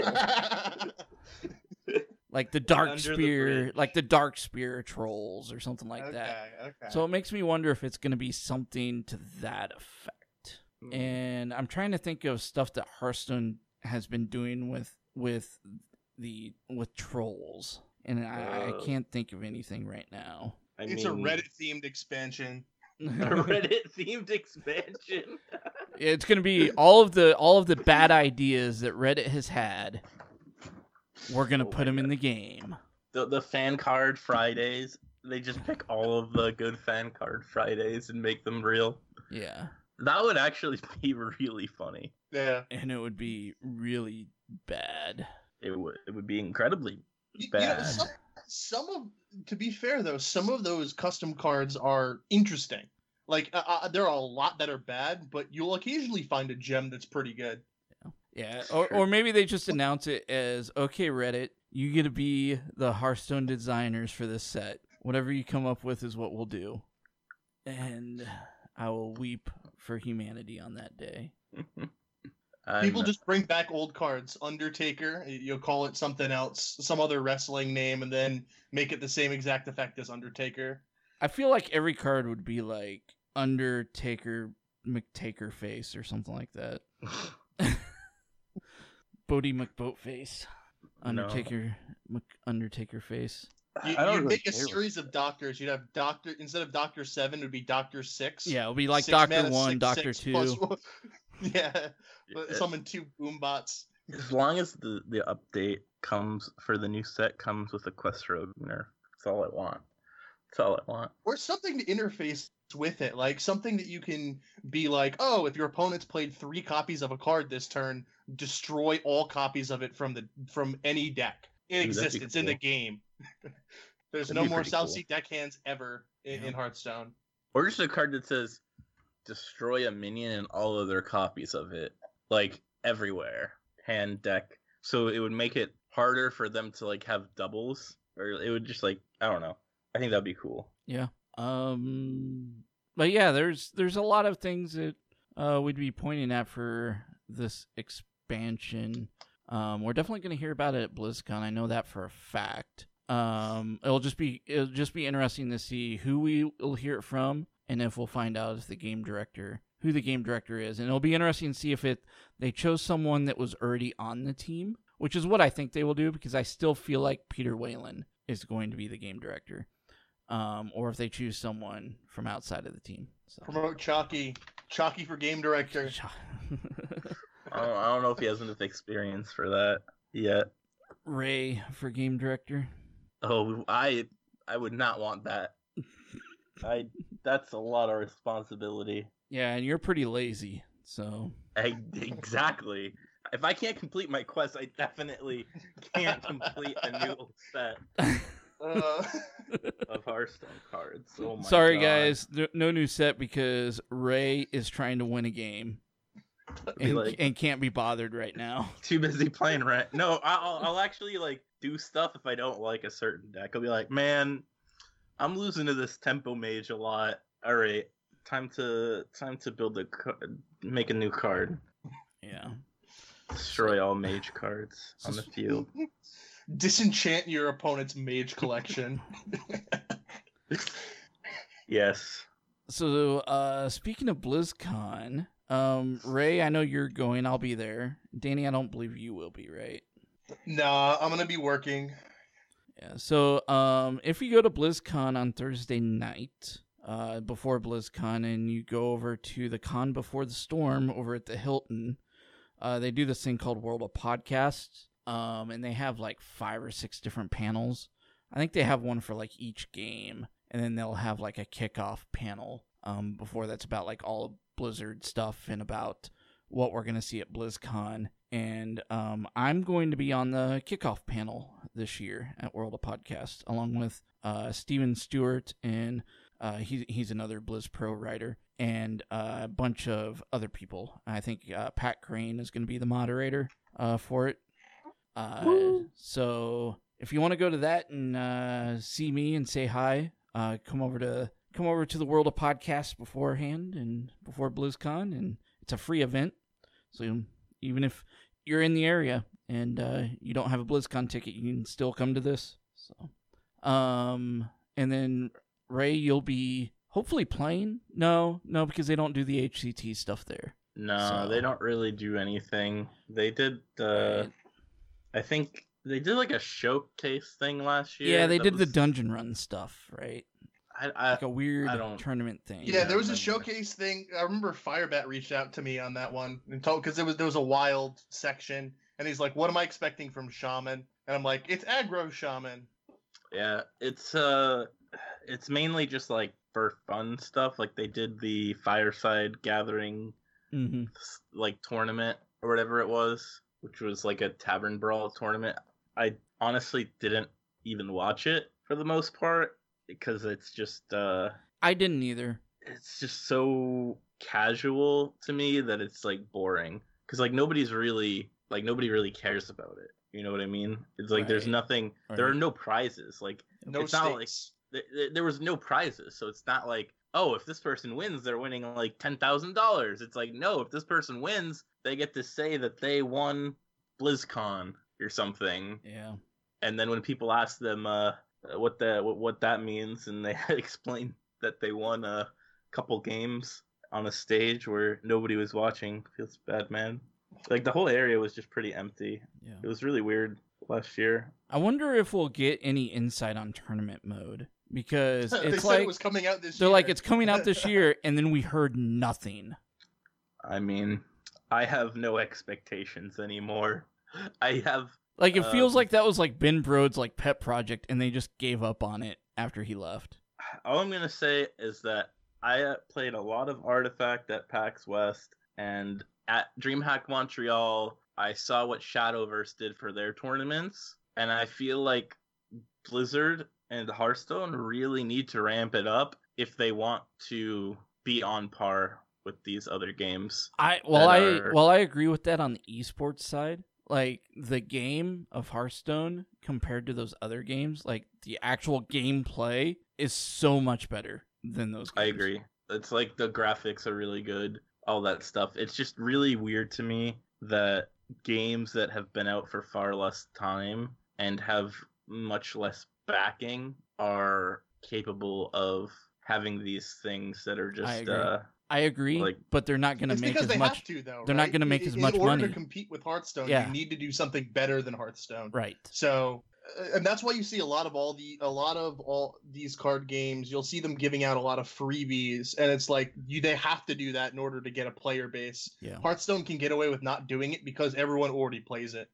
like the Dark Under the Spear, bridge. like the Dark Spear trolls or something like okay, that. okay. So it makes me wonder if it's going to be something to that effect. Hmm. And I'm trying to think of stuff that Hearthstone has been doing with with the with trolls, and I, I Uh. can't think of anything right now. I it's mean, a Reddit themed expansion. a Reddit themed expansion. It's going to be all of the all of the bad ideas that Reddit has had. We're going to Oh put my them in God. the game. the the fan card Fridays. They just pick all of the good fan card Fridays and make them real. Yeah. That would actually be really funny. Yeah. And it would be really bad. It would it would be incredibly Y- You know, bad. some, some of, to be fair though, some of those custom cards are interesting. Like, uh, uh, there are a lot that are bad, but you'll occasionally find a gem that's pretty good. Yeah, or or maybe they just announce it as, okay, Reddit, you get to be the Hearthstone designers for this set. Whatever you come up with is what we'll do. And I will weep for humanity on that day. I'm- People just bring back old cards. Undertaker, y- you'll call it something else, some other wrestling name, and then make it the same exact effect as Undertaker. I feel like every card would be like Undertaker McTaker face or something like that. Bodie McBoatface. No. Undertaker Mc Undertaker face. You, I don't you'd really make a care what- series of doctors. You'd have Doctor, instead of Doctor Seven, it would be Doctor Six. Yeah, it'll be like Six Doctor mana, One, six, Doctor six Two. plus one. Yeah, Yeah. summon two boombots. As long as the, the update comes for the new set comes with a quest rogue nerf. That's all I want. That's all I want. Or something to interface with it, like something that you can be like, oh, if your opponent's played three copies of a card this turn, destroy all copies of it from the from any deck in Ooh, that'd be existence in the cool. game. There's That'd no be more pretty South cool. Sea deck hands ever in, Yeah. in Hearthstone. Or just a card that says destroy a minion and all other copies of it. Like everywhere. Hand deck. So it would make it harder for them to like have doubles. Or it would just like I don't know. I think that'd be cool. Yeah. Um. But yeah, there's there's a lot of things that uh, we'd be pointing at for this expansion. Um, we're definitely going to hear about it at BlizzCon. I know that for a fact. Um, it'll just be it'll just be interesting to see who we will hear it from, and if we'll find out if the game director who the game director is, and it'll be interesting to see if it they chose someone that was already on the team which is what I think they will do because I still feel like Peter Whalen is going to be the game director, um, or if they choose someone from outside of the team. So. Promote Chalky. Chalky for game director. I, don't, I don't know if he has enough experience for that yet. Ray for game director. Oh, I I would not want that. I that's a lot of responsibility. Yeah, and you're pretty lazy, so. I, exactly. If I can't complete my quest, I definitely can't complete a new set Uh, of Hearthstone cards. Oh my Sorry, God. guys. Th- No new set because Ray is trying to win a game Be and, like, and can't be bothered right now. too busy playing Rent. No, I'll I'll actually like do stuff if I don't like a certain deck. I'll be like, man, I'm losing to this Tempo Mage a lot. All right, time to time to build a ca- make a new card. Yeah. Destroy all Mage cards on the field. disenchant your opponent's mage collection. Yes. So, uh, speaking of BlizzCon, um, Ray, I know you're going. I'll be there. Danny, I don't believe you will be, right? Nah, I'm gonna be working. Yeah. So, um, if you go to BlizzCon on Thursday night, uh, before BlizzCon, and you go over to the Con Before the Storm over at the Hilton, uh, they do this thing called World of Podcasts, um, and they have like five or six different panels. I think they have one for like each game, and then they'll have like a kickoff panel um, before that's about like all of Blizzard stuff and about what we're going to see at BlizzCon. And um, I'm going to be on the kickoff panel this year at World of Podcast, along with uh, Steven Stewart, and uh, he, he's another Blizz Pro writer, and uh, a bunch of other people. I think uh, Pat Crane is going to be the moderator uh, for it. Uh, so if you want to go to that and uh, see me and say hi, uh, come over to come over to the World of Podcast beforehand and before BlizzCon, and it's a free event. So even if you're in the area and uh, you don't have a BlizzCon ticket, you can still come to this. So, um, and then Ray, you'll be hopefully playing. No, no, because they don't do the H C T stuff there. No, So- they don't really do anything. They did, uh, Right. I think they did like a showcase thing last year. Yeah, they that did the was- dungeon run stuff, right? I, I, Like a weird I don't- tournament thing. Yeah, Yeah, there was a remember. showcase thing. I remember Firebat reached out to me on that one and told because there was there was a wild section, and he's like, "What am I expecting from Shaman?" And I'm like, "It's aggro Shaman." yeah, it's uh, it's mainly just like for fun stuff. Like they did the Fireside Gathering Mm-hmm. s- like tournament or whatever it was, which was like a tavern brawl tournament. I honestly didn't even watch it for the most part because it's just uh I didn't either. it's just so casual to me that it's like boring because like nobody's really like nobody really cares about it. You know what I mean? It's like there's Right. nothing. There are Right. no prizes. Like No It's not like- stakes. th- th- there was no prizes, so it's not like, oh, if this person wins, they're winning like ten thousand dollars. It's like, no, if this person wins, they get to say that they won BlizzCon or something. Yeah. And then when people ask them uh, what the what, what that means, and they explain that they won a couple games on a stage where nobody was watching, feels bad, man. Like the whole area was just pretty empty. Yeah. It was really weird last year. I wonder if we'll get any insight on tournament mode because they it's said like it was coming out this they're year. like it's coming out this year, and then we heard nothing. I mean, I have no expectations anymore. I have Like it feels Um, like that was like Ben Brode's like pet project, and they just gave up on it after he left. all I'm gonna say is that I uh, played a lot of Artifact at PAX West, and at DreamHack Montreal, I saw what Shadowverse did for their tournaments, and I feel like Blizzard and Hearthstone really need to ramp it up if they want to be on par with these other games. I well I are- well I agree with that on the esports side. Like the game of Hearthstone compared to those other games, like the actual gameplay is so much better than those games. I agree. It's like the graphics are really good, all that stuff. It's just really weird to me that games that have been out for far less time and have much less backing are capable of having these things that are just agree. uh I agree, Like- but they're not going to It's make because as they much. have to, though. they're not right? gonna make In- as much in order money. to compete with Hearthstone. Yeah. You need to do something better than Hearthstone. Right. So, uh, and that's why you see a lot of all the a lot of all these card games. You'll see them giving out a lot of freebies, and it's like you they have to do that in order to get a player base. Yeah. Hearthstone can get away with not doing it because everyone already plays it.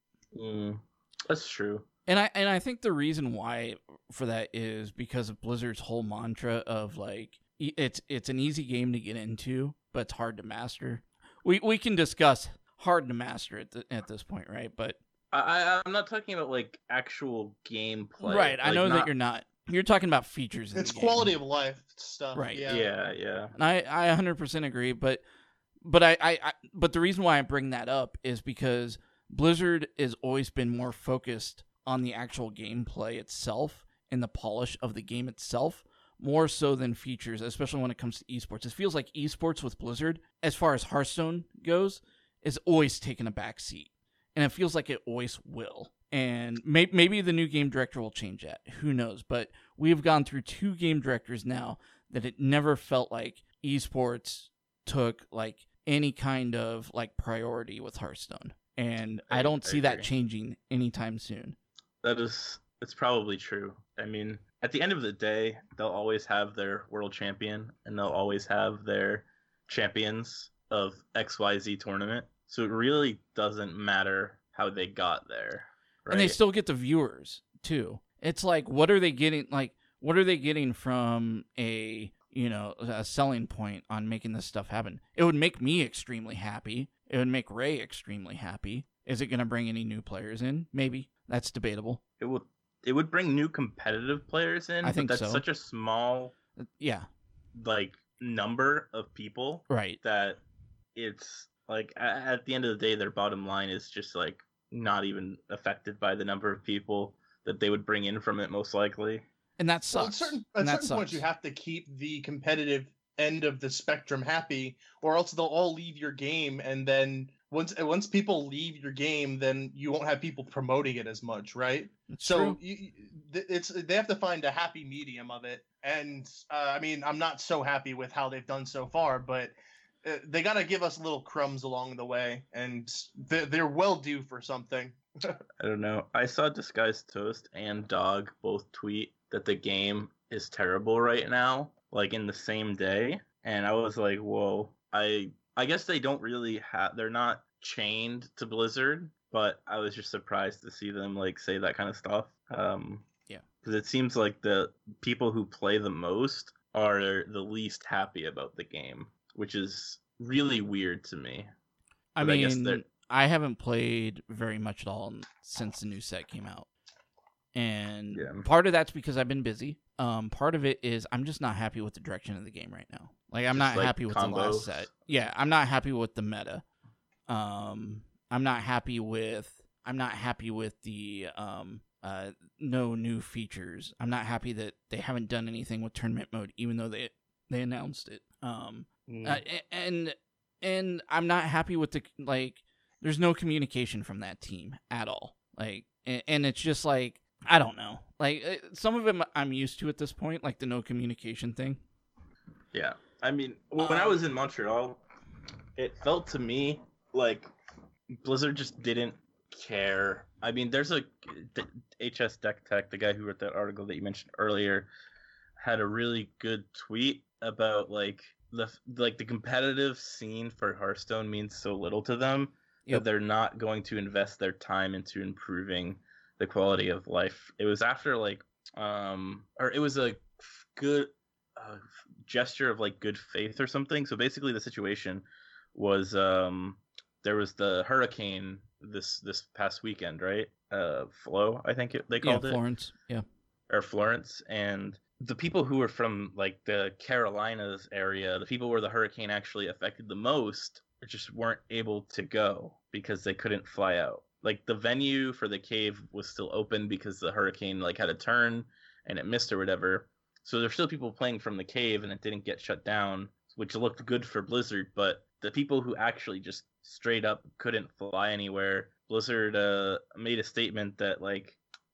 Mm, that's true. And I and I think the reason why for that is because of Blizzard's whole mantra of like e- it's it's an easy game to get into, but it's hard to master. We we can discuss hard to master at the, at this point, right? But I, I I'm not talking about like actual gameplay. right, I Like, know that not- you're not. You're talking about features. In It's the game. quality of life stuff. Right. Yeah. Yeah, yeah. And I, I one hundred percent agree, but but I, I, I but the reason why I bring that up is because Blizzard has always been more focused on the actual gameplay itself and the polish of the game itself, more so than features, especially when it comes to esports. It feels like esports with Blizzard, as far as Hearthstone goes, is always taking a back seat. And it feels like it always will. And may- maybe the new game director will change that. Who knows? But we've gone through two game directors now that it never felt like esports took like any kind of like priority with Hearthstone. And I, I- don't I see that agree. changing anytime soon. That is, it's probably true. I mean, at the end of the day, they'll always have their world champion, and they'll always have their champions of X Y Z tournament. So it really doesn't matter how they got there, right? And they still get the viewers too. It's like, what are they getting? Like, what are they getting from a, you know, a selling point on making this stuff happen? It would make me extremely happy. It would make Ray extremely happy. Is it going to bring any new players in? Maybe. That's debatable. it would it would bring new competitive players in. I think but that's so. such a small Yeah, like number of people right. that it's like a- at the end of the day, their bottom line is just like not even affected by the number of people that they would bring in from it, most likely. And that Well, at sucks. certain, and at that certain points, you sucks. have to keep the competitive end of the spectrum happy, or else they'll all leave your game, and then once once people leave your game, then you won't have people promoting it as much, right? It's So true. you, you- th- it's they have to find a happy medium of it, and uh, I mean, I'm not so happy with how they've done so far, but uh, they got to give us little crumbs along the way, and they're, they're well due for something. I don't know. I saw Disguised Toast and Dog both tweet that the game is terrible right now, like in the same day, and I was like, "Whoa!" I I guess they don't really have. They're not chained to Blizzard, but I was just surprised to see them like say that kind of stuff. Um, Yeah. because it seems like the people who play the most are the least happy about the game, which is really weird to me. I but I guess mean, they're- I haven't played very much at all since the new set came out. And Yeah. part of that's because I've been busy. Um, part of it is I'm just not happy with the direction of the game right now. Like I'm Just, not like, happy with the combos? last set. Yeah, I'm not happy with the meta. Um, I'm not happy with I'm not happy with the um uh no new features. I'm not happy that they haven't done anything with tournament mode, even though they they announced it. Um, Mm. uh, a- and and I'm not happy with the like. There's no communication from that team at all. Like, and, and it's just like I don't know. Like uh, some of it I'm used to at this point, like the no communication thing. Yeah, I mean, when I Um, was in Montreal, it felt to me like Blizzard just didn't care. I mean, there's a D- H S Deck Tech, the guy who wrote that article that you mentioned earlier, had a really good tweet about like the like the competitive scene for Hearthstone means so little to them Yep. that they're not going to invest their time into improving the quality of life. It was after like um or it was a good uh, gesture of like good faith or something. So basically the situation was um there was the hurricane this this past weekend, right? Uh Flo, I think it, they Yeah, called it, Florence. Yeah. or Florence, and the people who were from like the Carolinas area, the people where the hurricane actually affected the most, just weren't able to go because they couldn't fly out. Like the venue for the cave was still open because the hurricane like had a turn and it missed or whatever. So there's still people playing from the cave and it didn't get shut down, which looked good for Blizzard. But the people who actually just straight up couldn't fly anywhere, Blizzard uh, made a statement that like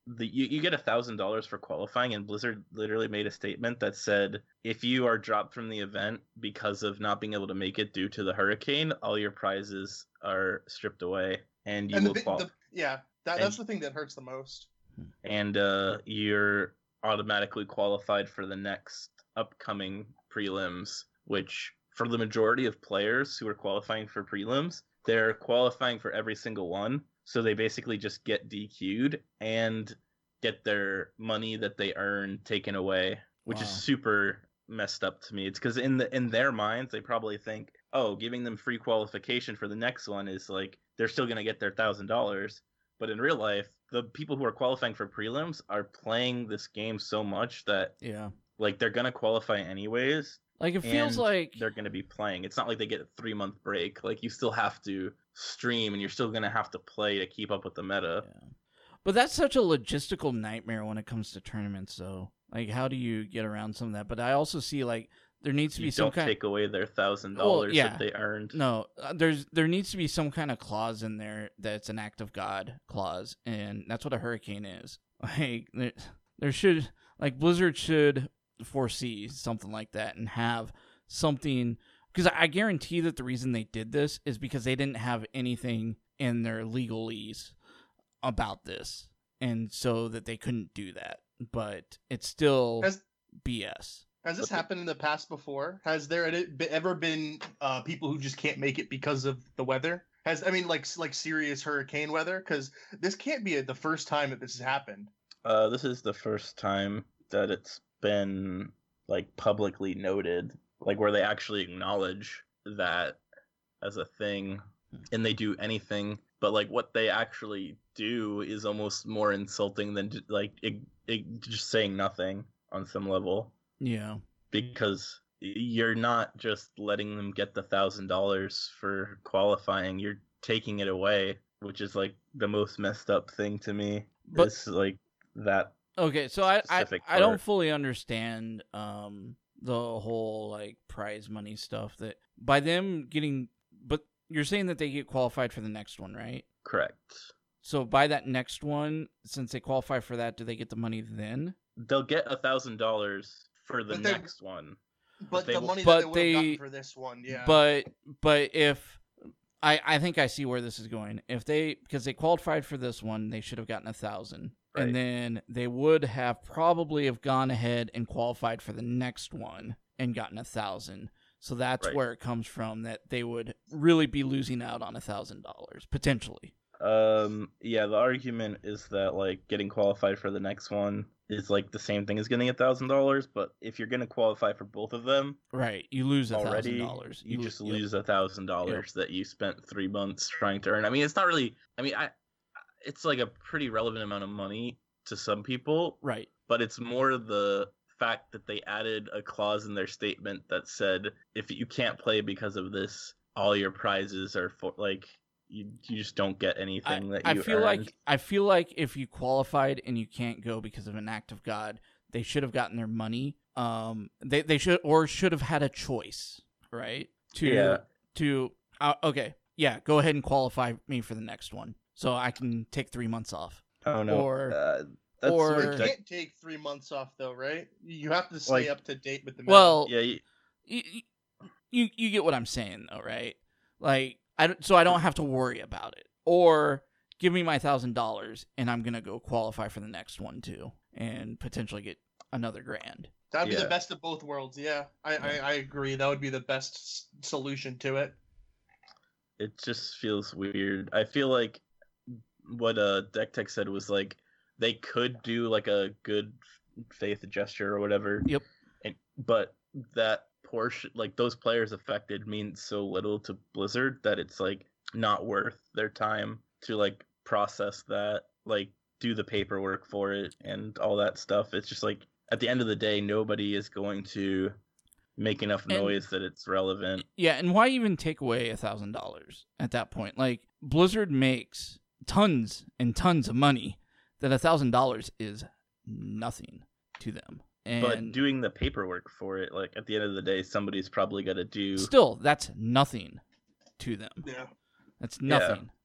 the you, you get a thousand dollars for qualifying, and Blizzard literally made a statement that said if you are dropped from the event because of not being able to make it due to the hurricane, all your prizes are stripped away, and you And the, will bi- qual- the yeah, that, And- that's the thing that hurts the most. and uh, you're automatically qualified for the next upcoming prelims, which for the majority of players who are qualifying for prelims, they're qualifying for every single one. So they basically just get D Q'd and get their money that they earn taken away, which Wow. is super messed up to me. It's because in the in their minds, they probably think, oh, giving them free qualification for the next one is like they're still gonna get their thousand dollars. But in real life, the people who are qualifying for prelims are playing this game so much that Yeah. like they're gonna qualify anyways. Like it feels and like they're gonna be playing. It's not like they get a three month break. Like you still have to stream and you're still gonna have to play to keep up with the meta. Yeah. But that's such a logistical nightmare when it comes to tournaments, though. Like, how do you get around some of that? But I also see, like, there needs to You be some don't kind take away their thousand Well, dollars yeah. that they earned. No, uh, there's there needs to be some kind of clause in there that's an act of God clause, and that's what a hurricane is. Like, there, there should, like, Blizzard should foresee something like that and have something, because I guarantee that the reason they did this is because they didn't have anything in their legalese about this, and so that they couldn't do that. But it's still Has B S. has this But the- happened in the past before? Has there ed- be- ever been uh, people who just can't make it because of the weather? Has I mean like like serious hurricane weather? Because this can't be the first time that this has happened. Uh, this is the first time that it's been like publicly noted, like where they actually acknowledge that as a thing, and they do anything. But like what they actually do is almost more insulting than ju- like it, it, just saying nothing on some level, Yeah. because you're not just letting them get the thousand dollars for qualifying; you're taking it away, which is like the most messed up thing to me. But- This like that. Okay, so I I, specific I don't part. fully understand um the whole like prize money stuff that by them getting, but you're saying that they get qualified for the next one, right? Correct. So by that next one, since they qualify for that, do they get the money then? They'll get a thousand dollars for the But they- next one. But they the will- money but that they would have they- gotten for this one, yeah. But but if I I think I see where this is going. If they because they qualified for this one, they should have gotten a thousand. Right. And then they would have probably have gone ahead and qualified for the next one and gotten a thousand. So that's Right. where it comes from that they would really be losing out on a thousand dollars potentially. Um, yeah, the argument is that like getting qualified for the next one is like the same thing as getting a thousand dollars, but if you're gonna qualify for both of them Right, you lose a thousand already, dollars. you just yep. lose a thousand dollars that you spent three months trying to earn. I mean, it's not really. I mean, I. It's like a pretty relevant amount of money to some people, Right. but it's more the fact that they added a clause in their statement that said if you can't play because of this, all your prizes are for like you you just don't get I, anything that I you feel earned. like I feel like if you qualified and you can't go because of an act of God, they should have gotten their money. Um, they they should or should have had a choice, right? To Yeah. to uh, okay, yeah, go ahead and qualify me for the next one, so I can take three months off. Oh no. or- uh, that's or- you what that- can't take three months off though, right? You have to stay Like- up to date with the meta. Well, yeah, you, you, you you get what I'm saying though, right? Like I don't, so I don't have to worry about it, or give me my thousand dollars and I'm gonna go qualify for the next one too, and potentially get another grand. that'd be yeah. the best of both worlds. Yeah, I, I I agree. That would be the best s- solution to it. it just feels weird. I feel like what uh Deck Tech said was like they could do like a good faith gesture or whatever. Yep. And but that portion, like those players affected, means so little to Blizzard that it's like not worth their time to like process that, like do the paperwork for it and all that stuff. It's just like at the end of the day, nobody is going to make enough And- noise that it's relevant. Yeah, and why even take away a thousand dollars at that point? Like Blizzard makes tons and tons of money that a thousand dollars is nothing to them. And But doing the paperwork for it, like at the end of the day, somebody's probably got to do. still, that's nothing to them. Yeah. That's Yeah. nothing.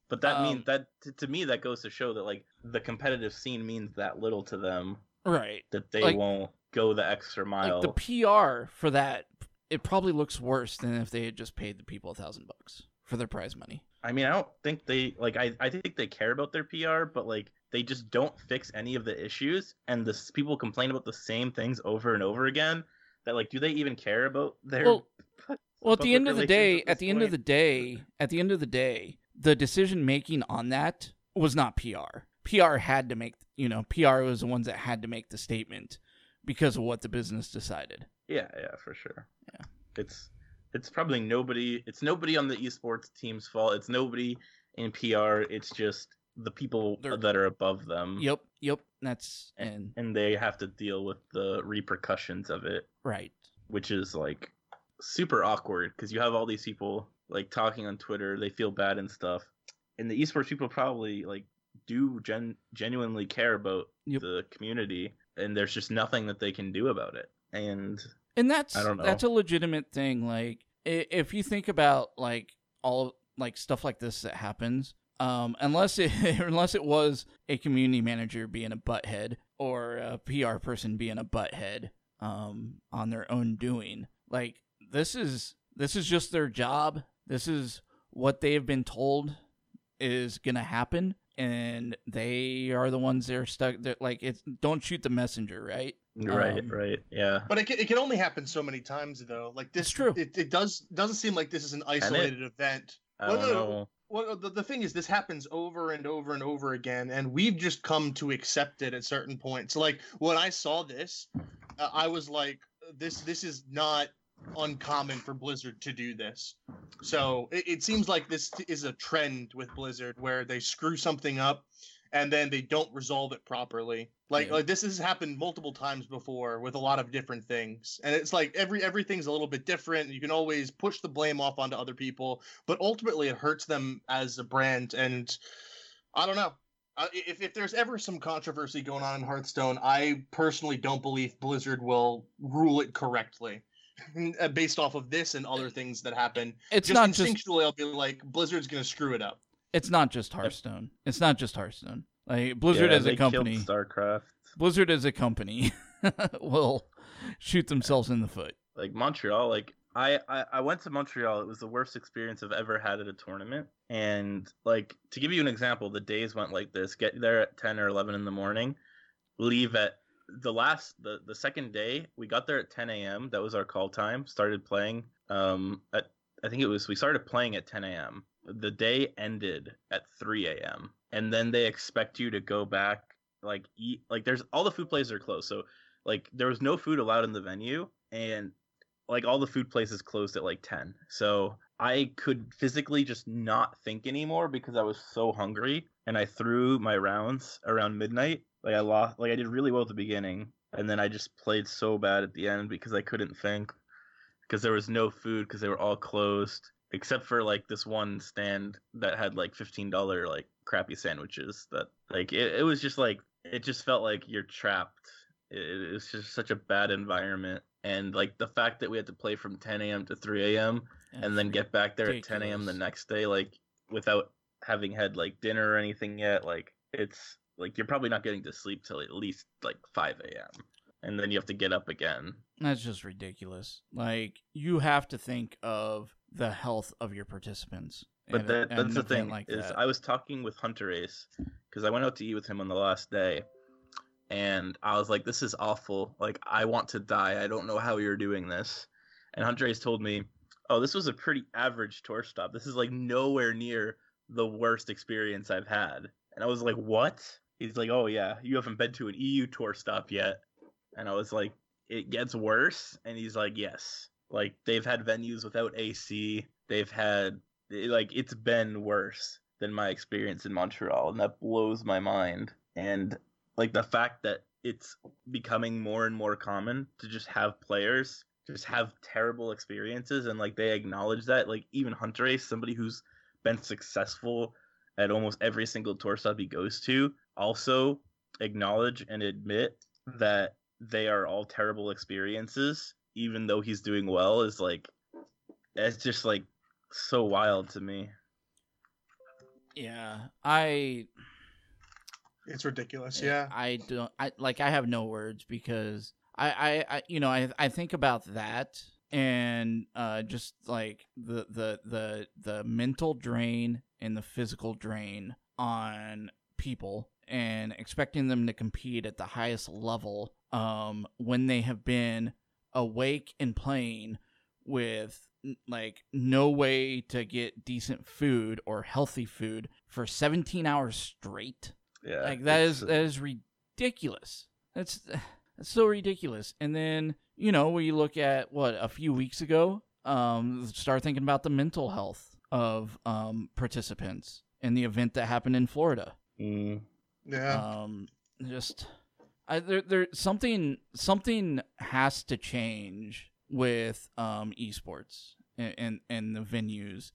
But that Um, means that to, to me that goes to show that like the competitive scene means that little to them Right. that they Like- won't go the extra mile. Like the P R for that, it probably looks worse than if they had just paid the people a thousand bucks for their prize money. I mean, I don't think they like. I, I think they care about their P R, but like they just don't fix any of the issues, and the people complain about the same things over and over again. That like, do they even care about their? Well, Well, at the public end of the day, relations at this the end of point? the day, at the end of the day, the decision making on that was not P R. P R had to make, you know, P R was the ones that had to make the statement because of what the business decided. Yeah, yeah, for sure. Yeah. It's it's probably nobody. It's nobody on the esports team's fault. It's nobody in P R. It's just the people They're- that are above them. Yep, yep, that's And, and and they have to deal with the repercussions of it, right. which is like super awkward because you have all these people like talking on Twitter. They feel bad and stuff, and the esports people probably like do gen- genuinely care about Yep. the community, and there's just nothing that they can do about it. And And that's I don't know. that's a legitimate thing. Like i- if you think about like all like stuff like this that happens, um, unless it unless it was a community manager being a butthead or a P R person being a butthead, um, on their own doing, like this is this is just their job. This is what they have been told is gonna happen, and they are the ones that are stuck. That like it's don't shoot the messenger, right? right, Um, right, yeah. But it can, it can only happen so many times, though. Like this, It's true. It, it does doesn't seem like this is an isolated event. I Well, don't no, no, know. Well, the, the thing is, this happens over and over and over again, and we've just come to accept it at certain points. Like when I saw this, uh, I was like, "This, this is not uncommon for Blizzard to do this." So it, it seems like this is a trend with Blizzard where they screw something up, and then they don't resolve it properly. Like Yeah. like this has happened multiple times before with a lot of different things, and it's like every everything's a little bit different. You can always push the blame off onto other people, but ultimately it hurts them as a brand. And I don't know. Uh, if if there's ever some controversy going on in Hearthstone, I personally don't believe Blizzard will rule it correctly, uh, based off of this and other things that happen. It's Just not just instinctually, I'll be like, Blizzard's gonna screw it up. it's not just Hearthstone. It's not just Hearthstone. Like Blizzard Yeah, as a they killed company, StarCraft. Blizzard as a company will shoot themselves in the foot. Like Montreal, like I, I I went to Montreal. It was the worst experience I've ever had at a tournament. And like to give you an example, the days went like this: get there at ten or eleven in the morning, leave at the last the the second day. We got there at ten a.m. That was our call time. Started playing um at I think it was we started playing at ten a.m. The day ended at three a.m. and then they expect you to go back like eat like there's all the food places are closed, so like there was no food allowed in the venue, and like all the food places closed at like ten. So I could physically just not think anymore because I was so hungry, and I threw my rounds around midnight. Like I lost, like I did really well at the beginning, and then I just played so bad at the end because I couldn't think because there was no food because they were all closed except for like this one stand that had like fifteen dollars like crappy sandwiches that like it, it was just like it just felt like you're trapped. It, it was just such a bad environment. And like the fact that we had to play from ten a.m. to three a.m. and then get back there at ten a.m. the Ridiculous. next day, like without having had like dinner or anything yet, like it's like you're probably not getting to sleep till at least like five a.m. and then you have to get up again. That's just ridiculous. Like you have to think of the health of your participants. But at a- that, at that's an the event thing like is that. I was talking with Hunter Ace because I went out to eat with him on the last day, and I was like, "This is awful. Like, I want to die. I don't know how you're doing this." And Hunter Ace told me, "Oh, this was a pretty average tour stop. This is like nowhere near the worst experience I've had." And I was like, "What?" He's like, "Oh yeah, you haven't been to an E U tour stop yet." And I was like, "It gets worse." And he's like, "Yes. Like they've had venues without A C. They've had like it's been worse than my experience in Montreal, and that blows my mind." And like the fact that it's becoming more and more common to just have players just have terrible experiences, and like they acknowledge that. Like even Hunter Ace, somebody who's been successful at almost every single tour stop he goes to, also acknowledge and admit that they are all terrible experiences, even though he's doing well. Is like it's just like so wild to me. Yeah, I It's ridiculous. Yeah. I don't I like I have no words because I I, I you know I I think about that and uh just like the the the the mental drain and the physical drain on people and expecting them to compete at the highest level um when they have been awake and playing with like no way to get decent food or healthy food for seventeen hours straight. Yeah, Like that it's- is that is ridiculous. That's that's so ridiculous. And then, you know, when you look at what a few weeks ago, um, start thinking about the mental health of um participants in the event that happened in Florida. Mm, Yeah. Um, just I, there there something something has to change with um esports and and, and the venues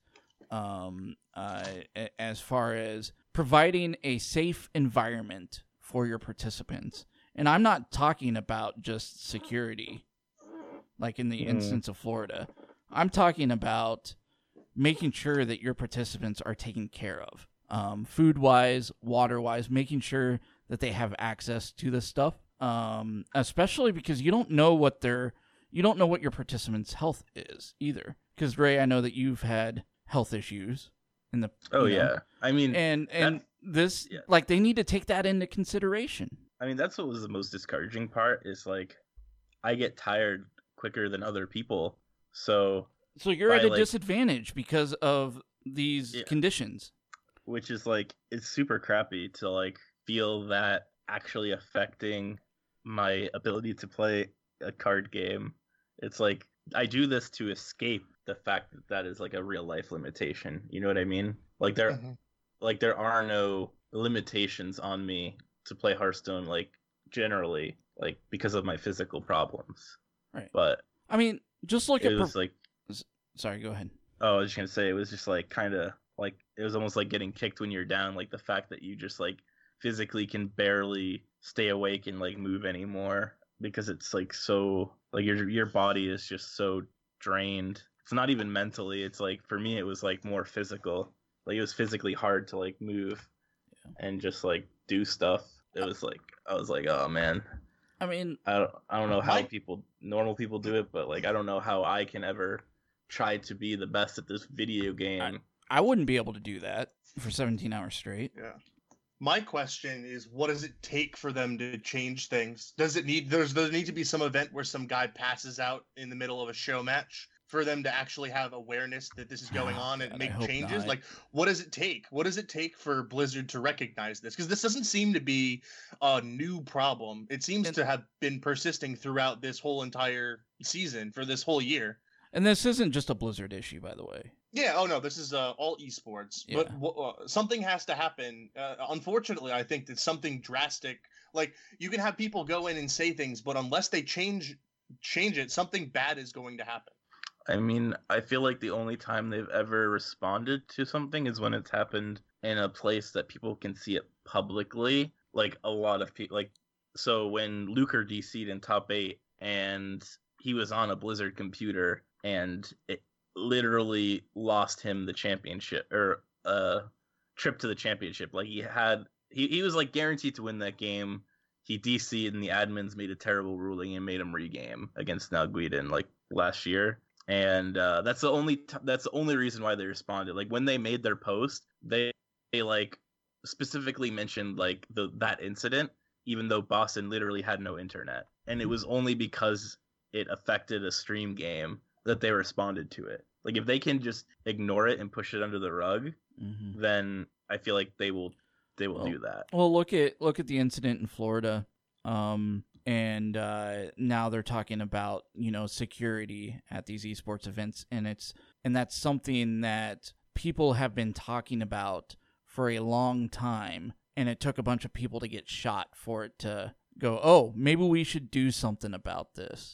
um uh a- as far as providing a safe environment for your participants. And I'm not talking about just security like in the Mhm. instance of Florida. I'm talking about making sure that your participants are taken care of. Um, food-wise, water-wise, making sure that they have access to this stuff. Um, especially because you don't know what their you don't know what your participants' health is either. Because Ray, I know that you've had health issues in the oh you know, yeah, I mean, and and That's- this yeah. like they need to take that into consideration. I mean that's what was the most discouraging part is like, I get tired quicker than other people, so So you're By, at a like- disadvantage because of these Yeah. conditions. which is like it's super crappy to like feel that actually affecting my ability to play a card game. It's like I do this to escape the fact that that is like a real life limitation. You know what I mean? Like there, Mhm. like there are no limitations on me to play Hearthstone. Like generally, like because of my physical problems. Right. But I mean, just look it at. was Per- like Sorry, go ahead. Oh, I was just gonna say it was just like kind of like it was almost like getting kicked when you're down. Like the fact that you just like physically can barely stay awake and like move anymore because it's like so like your your body is just so drained. It's not even mentally. It's like for me it was like more physical. Like it was physically hard to like move Yeah. and just like do stuff. It was like I was like, oh man, I mean, I don't I don't know how My- people normal people do it, but like I don't know how I can ever try to be the best at this video game. I wouldn't be able to do that for seventeen hours straight. Yeah. My question is, what does it take for them to change things? Does it need there's there need to be some event where some guy passes out in the middle of a show match for them to actually have awareness that this is going Oh, on and God, I make hope changes? not. Like, what does it take? What does it take for Blizzard to recognize this? Because this doesn't seem to be a new problem. It seems And- to have been persisting throughout this whole entire season for this whole year. And this isn't just a Blizzard issue, by the way. Yeah. Oh no, this is uh, all esports. But Yeah. w- uh, something has to happen. Uh, unfortunately, I think that something drastic. Like you can have people go in and say things, but unless they change change it, something bad is going to happen. I mean, I feel like the only time they've ever responded to something is when it's happened in a place that people can see it publicly. Like a lot of people, like so when Luker D C'd in top eight and he was on a Blizzard computer and it literally lost him the championship or uh trip to the championship. Like he had he, he was like guaranteed to win that game. He D C'd and the admins made a terrible ruling and made him regame against Nalguidan like last year. And uh, that's the only t- that's the only reason why they responded. Like when they made their post, they they like specifically mentioned like the that incident, even though Boston literally had no internet, and it was only because it affected a stream game that they responded to it. Like if they can just ignore it and push it under the rug, Mm-hmm. then I feel like they will they will Well, do that. Well, look at look at the incident in Florida, um, and uh, now they're talking about you know security at these esports events, and it's and that's something that people have been talking about for a long time, and it took a bunch of people to get shot for it to go, oh, maybe we should do something about this.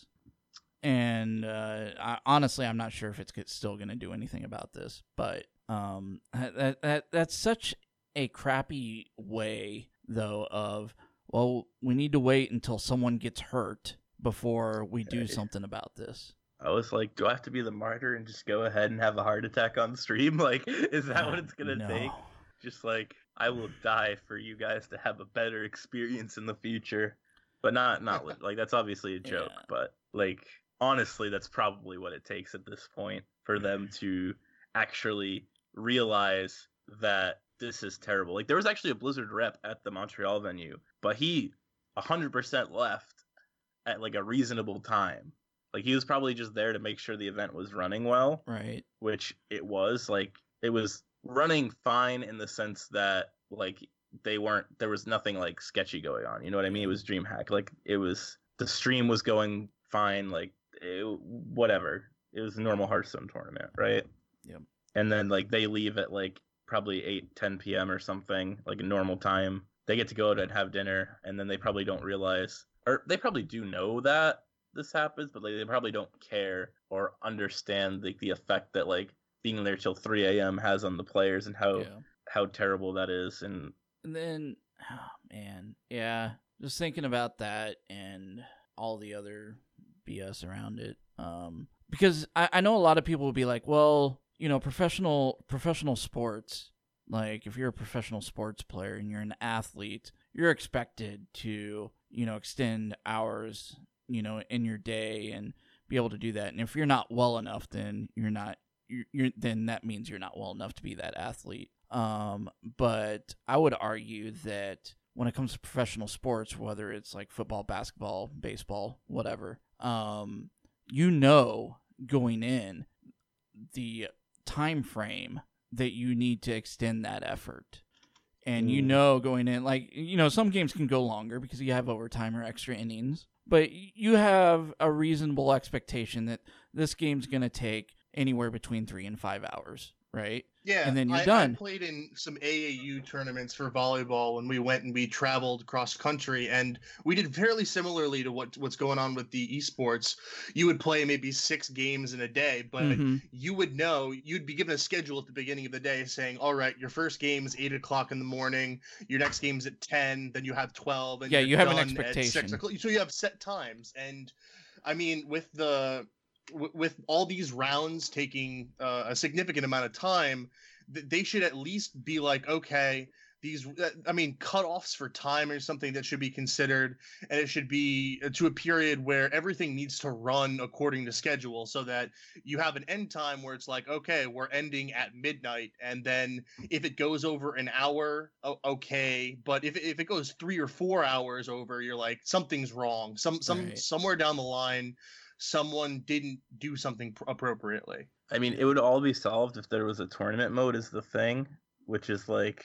And uh, I, honestly, I'm not sure if it's get- still going to do anything about this, but um, that, that that's such a crappy way, though, of, well, we need to wait until someone gets hurt before we do Right. something about this. I was like, do I have to be the martyr and just go ahead and have a heart attack on stream? Like, is that what it's gonna no. take? Just like, I will die for you guys to have a better experience in the future. But not, not li- like, that's obviously a joke, Yeah. but like, honestly, that's probably what it takes at this point for them to actually realize that this is terrible. Like, there was actually a Blizzard rep at the Montreal venue, but he one hundred percent left at like a reasonable time. Like, he was probably just there to make sure the event was running well, Right. which it was. Like, it was running fine in the sense that, like, they weren't, there was nothing like sketchy going on. You know what I mean? It was DreamHack. Like, it was, the stream was going fine. Like, it, whatever. It was a normal Hearthstone tournament, right? Yep. And then, like, they leave at like probably eight, ten p.m. or something, like a normal time. They get to go out and have dinner, and then they probably don't realize, or they probably do know that this happens, but like, they probably don't care or understand like the effect that like being there till three a.m. has on the players and how Yeah. how terrible that is. And And then, oh man, yeah, just thinking about that and all the other B S around it. Um, because I, I know a lot of people would be like, well, you know, professional professional sports, like if you're a professional sports player and you're an athlete, you're expected to, you know, extend hours, you know, in your day and be able to do that. And if you're not well enough, then you're not. You're, you're then that means you're not well enough to be that athlete. Um, but I would argue that when it comes to professional sports, whether it's like football, basketball, baseball, whatever, um, you know, going in the time frame that you need to extend that effort. And you Mm. know, going in, like, you know, some games can go longer because you have overtime or extra innings, but you have a reasonable expectation that this game's going to take anywhere between three and five hours, right? Yeah, And then you're I, done. I played in some A A U tournaments for volleyball when we went and we traveled cross country, and we did fairly similarly to what what's going on with the esports. You would play maybe six games in a day, but Mhm. you would know, you'd be given a schedule at the beginning of the day saying, all right, your first game is eight o'clock in the morning, your next game's at ten, then you have twelve, and Yeah, you're you have an done at expectation. six o'clock. So you have set times, and I mean, with the w- with all these rounds taking uh, a significant amount of time, th- they should at least be like, okay, these, uh, I mean, cutoffs for time or something that should be considered, and it should be uh, to a period where everything needs to run according to schedule, so that you have an end time where it's like, okay, we're ending at midnight, and then if it goes over an hour, o- okay, but if if it goes three or four hours over, you're like, something's wrong. Some some Right. somewhere down the line, someone didn't do something pr- appropriately. I mean, it would all be solved if there was a tournament mode is the thing, which is like,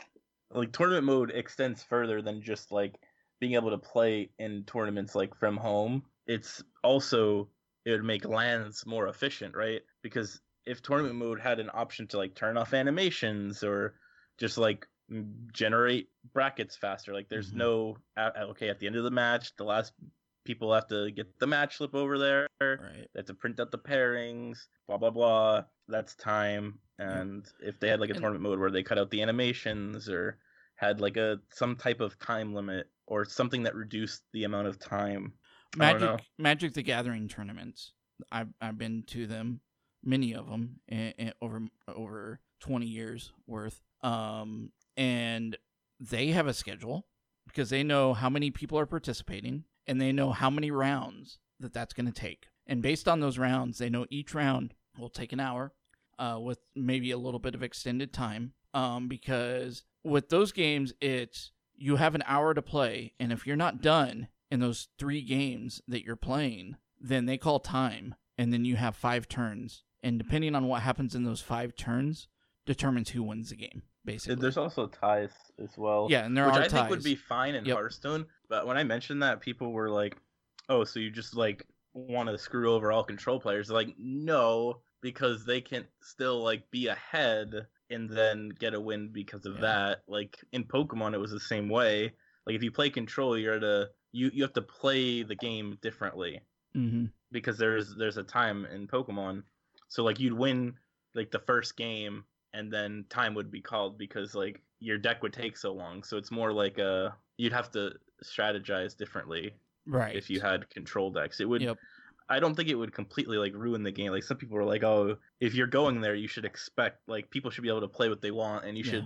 like tournament mode extends further than just like being able to play in tournaments like from home. It's also, it would make LANs more efficient, right? Because if tournament mode had an option to like turn off animations or just like m- generate brackets faster, like there's Mhm. no, uh, okay, at the end of the match, the last people have to get the match slip over there. Right. They have to print out the pairings, blah blah blah. That's time. And if they had like a And- tournament mode where they cut out the animations or had like a some type of time limit or something that reduced the amount of time. I don't know. Magic Magic the Gathering tournaments. I've I've been to them, many of them, in, in, over over twenty years worth. Um, and they have a schedule because they know how many people are participating and they know how many rounds that that's going to take. And based on those rounds, they know each round will take an hour, uh, with maybe a little bit of extended time. Um, because with those games, it's you have an hour to play, and if you're not done in those three games that you're playing, then they call time, and then you have five turns. And depending on what happens in those five turns, determines who wins the game, basically. There's also ties as well. Yeah, and there which are I think would ties. be fine in Yep. Hearthstone. But when I mentioned that, people were like, "Oh, so you just like want to screw over all control players?" Like, no, because they can still like be ahead and then get a win because of Yeah. that. Like in Pokemon, it was the same way. Like if you play control, you're at a you you have to play the game differently Mm-hmm. because there's there's a time in Pokemon. So like you'd win like the first game and then time would be called because like your deck would take so long. So it's more like a you'd have to strategize differently Right. if you had control decks. It would Yep. I don't think it would completely like ruin the game. Like some people are like, "Oh, if you're going there, you should expect like people should be able to play what they want and you Yeah. should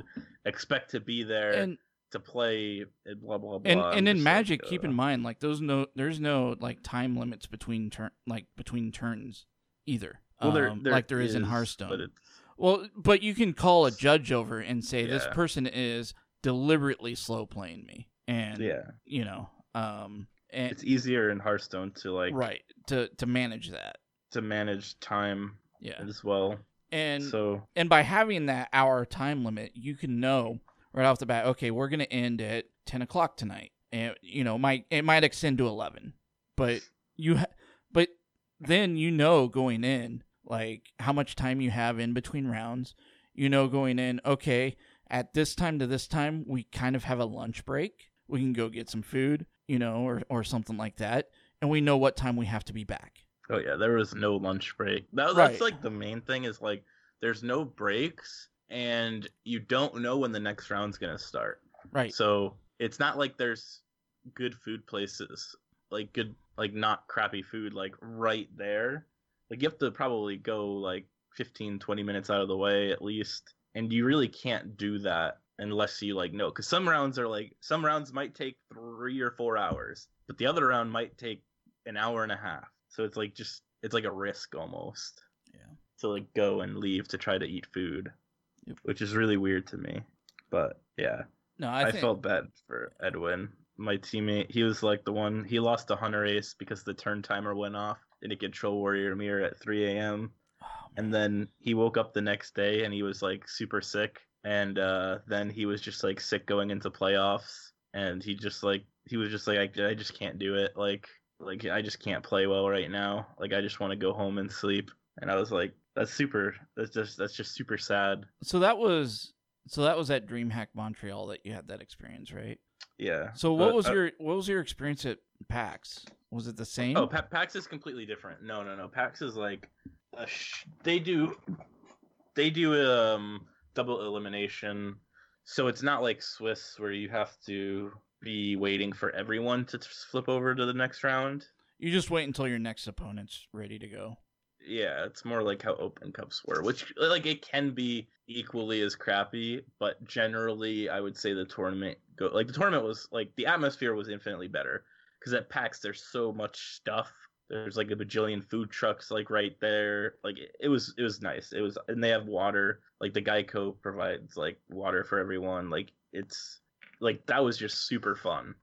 expect to be there And to play and blah blah blah. and I'm and in just like, Magic, keep uh, in mind like those no there's no like time limits between turn like between turns either. well, there, um, there like there is in but Hearthstone. it's, Well, but you can call a judge over and say this Yeah. person is deliberately slow playing me, and yeah, you know, um, and it's easier in Hearthstone to like right to to manage that. to manage time Yeah, as well. and So and by having that hour time limit, you can know right off the bat. Okay, we're gonna end at ten o'clock tonight, and you know, might it might extend to eleven, but you ha- but then you know going in like how much time you have in between rounds. You know going in, okay, at this time to this time, we kind of have a lunch break. We can go get some food, you know, or or something like that, and we know what time we have to be back. oh yeah, there was no lunch break. That, Right. That's like the main thing is like there's no breaks and you don't know when the next round's gonna start. Right. So it's not like there's good food places, like good, like not crappy food, like right there. Like you have to probably go like fifteen, twenty minutes out of the way at least. And you really can't do that unless you like know. Because some rounds are like, some rounds might take three or four hours, but the other round might take an hour and a half. So it's like just, it's like a risk almost. Yeah. To like go and leave to try to eat food, Yep. which is really weird to me. But yeah. No, I, I, think, felt bad for Edwin. My teammate, he was like the one, he lost a Hunter Ace because the turn timer went off in a Control Warrior mirror at three a.m. Oh, And then he woke up the next day and he was like super sick. And uh, then he was just like sick going into playoffs. And he just like, he was just like, I, I just can't do it. Like, like I just can't play well right now. Like, I just want to go home and sleep. And I was like, that's super, that's just, that's just super sad. so that was so that was at DreamHack Montreal that you had that experience, right? Yeah. So what But, was uh, your what was your experience at PAX? Was it the same? Oh, pa- PAX is completely different. No, no, no. PAX is like a sh- they do they do um double elimination, so it's not like Swiss where you have to be waiting for everyone to t- flip over to the next round. You just wait until your next opponent's ready to go. Yeah, it's more like how Open Cups were, which like it can be equally as crappy, but generally I would say the tournament go like the tournament was like the atmosphere was infinitely better because at PAX there's so much stuff. There's like a bajillion food trucks like right there. Like it, it was it was nice. It was and they have water. Like the Geico provides like water for everyone. Like it's like that was just super fun.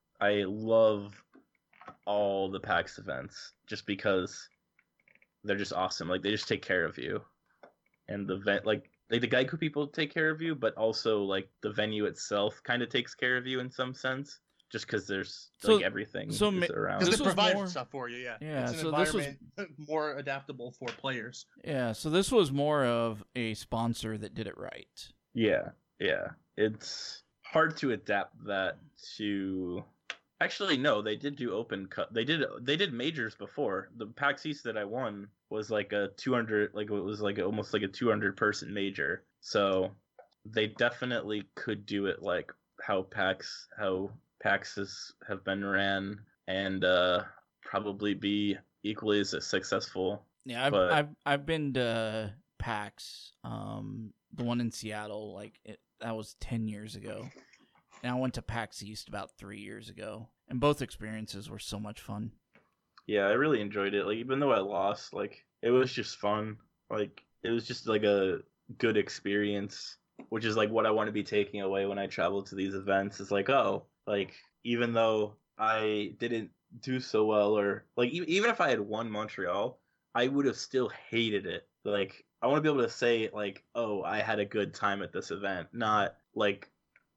I love all the PAX events just because they're just awesome. Like they just take care of you, and the vent like like the Geico people take care of you, but also like the venue itself kind of takes care of you in some sense, just because there's So- like everything so is ma- around. Because This they was provide more- stuff for you, yeah. Yeah, It's an so this was- environment more adaptable for players. Yeah, so this was more of a sponsor that did it right. Yeah, yeah. It's hard to adapt that to. Actually, no. They did do Open Cup. They did. They did majors before. The PAX East that I won was like a two hundred. Like it was like almost like a two hundred person major. So they definitely could do it like how PAX how PAXs have been ran, and uh, probably be equally as successful. Yeah, I've But- I've I've been to PAX, um, the one in Seattle, like it, that was ten years ago, and I went to PAX East about three years ago, and both experiences were so much fun. Yeah, I really enjoyed it. Like even though I lost, like it was just fun. Like it was just like a good experience, which is like what I want to be taking away when I travel to these events. Is like, oh, like even though I didn't do so well, or like e- even if I had won Montreal, I would have still hated it. Like I want to be able to say like, oh, I had a good time at this event, not like,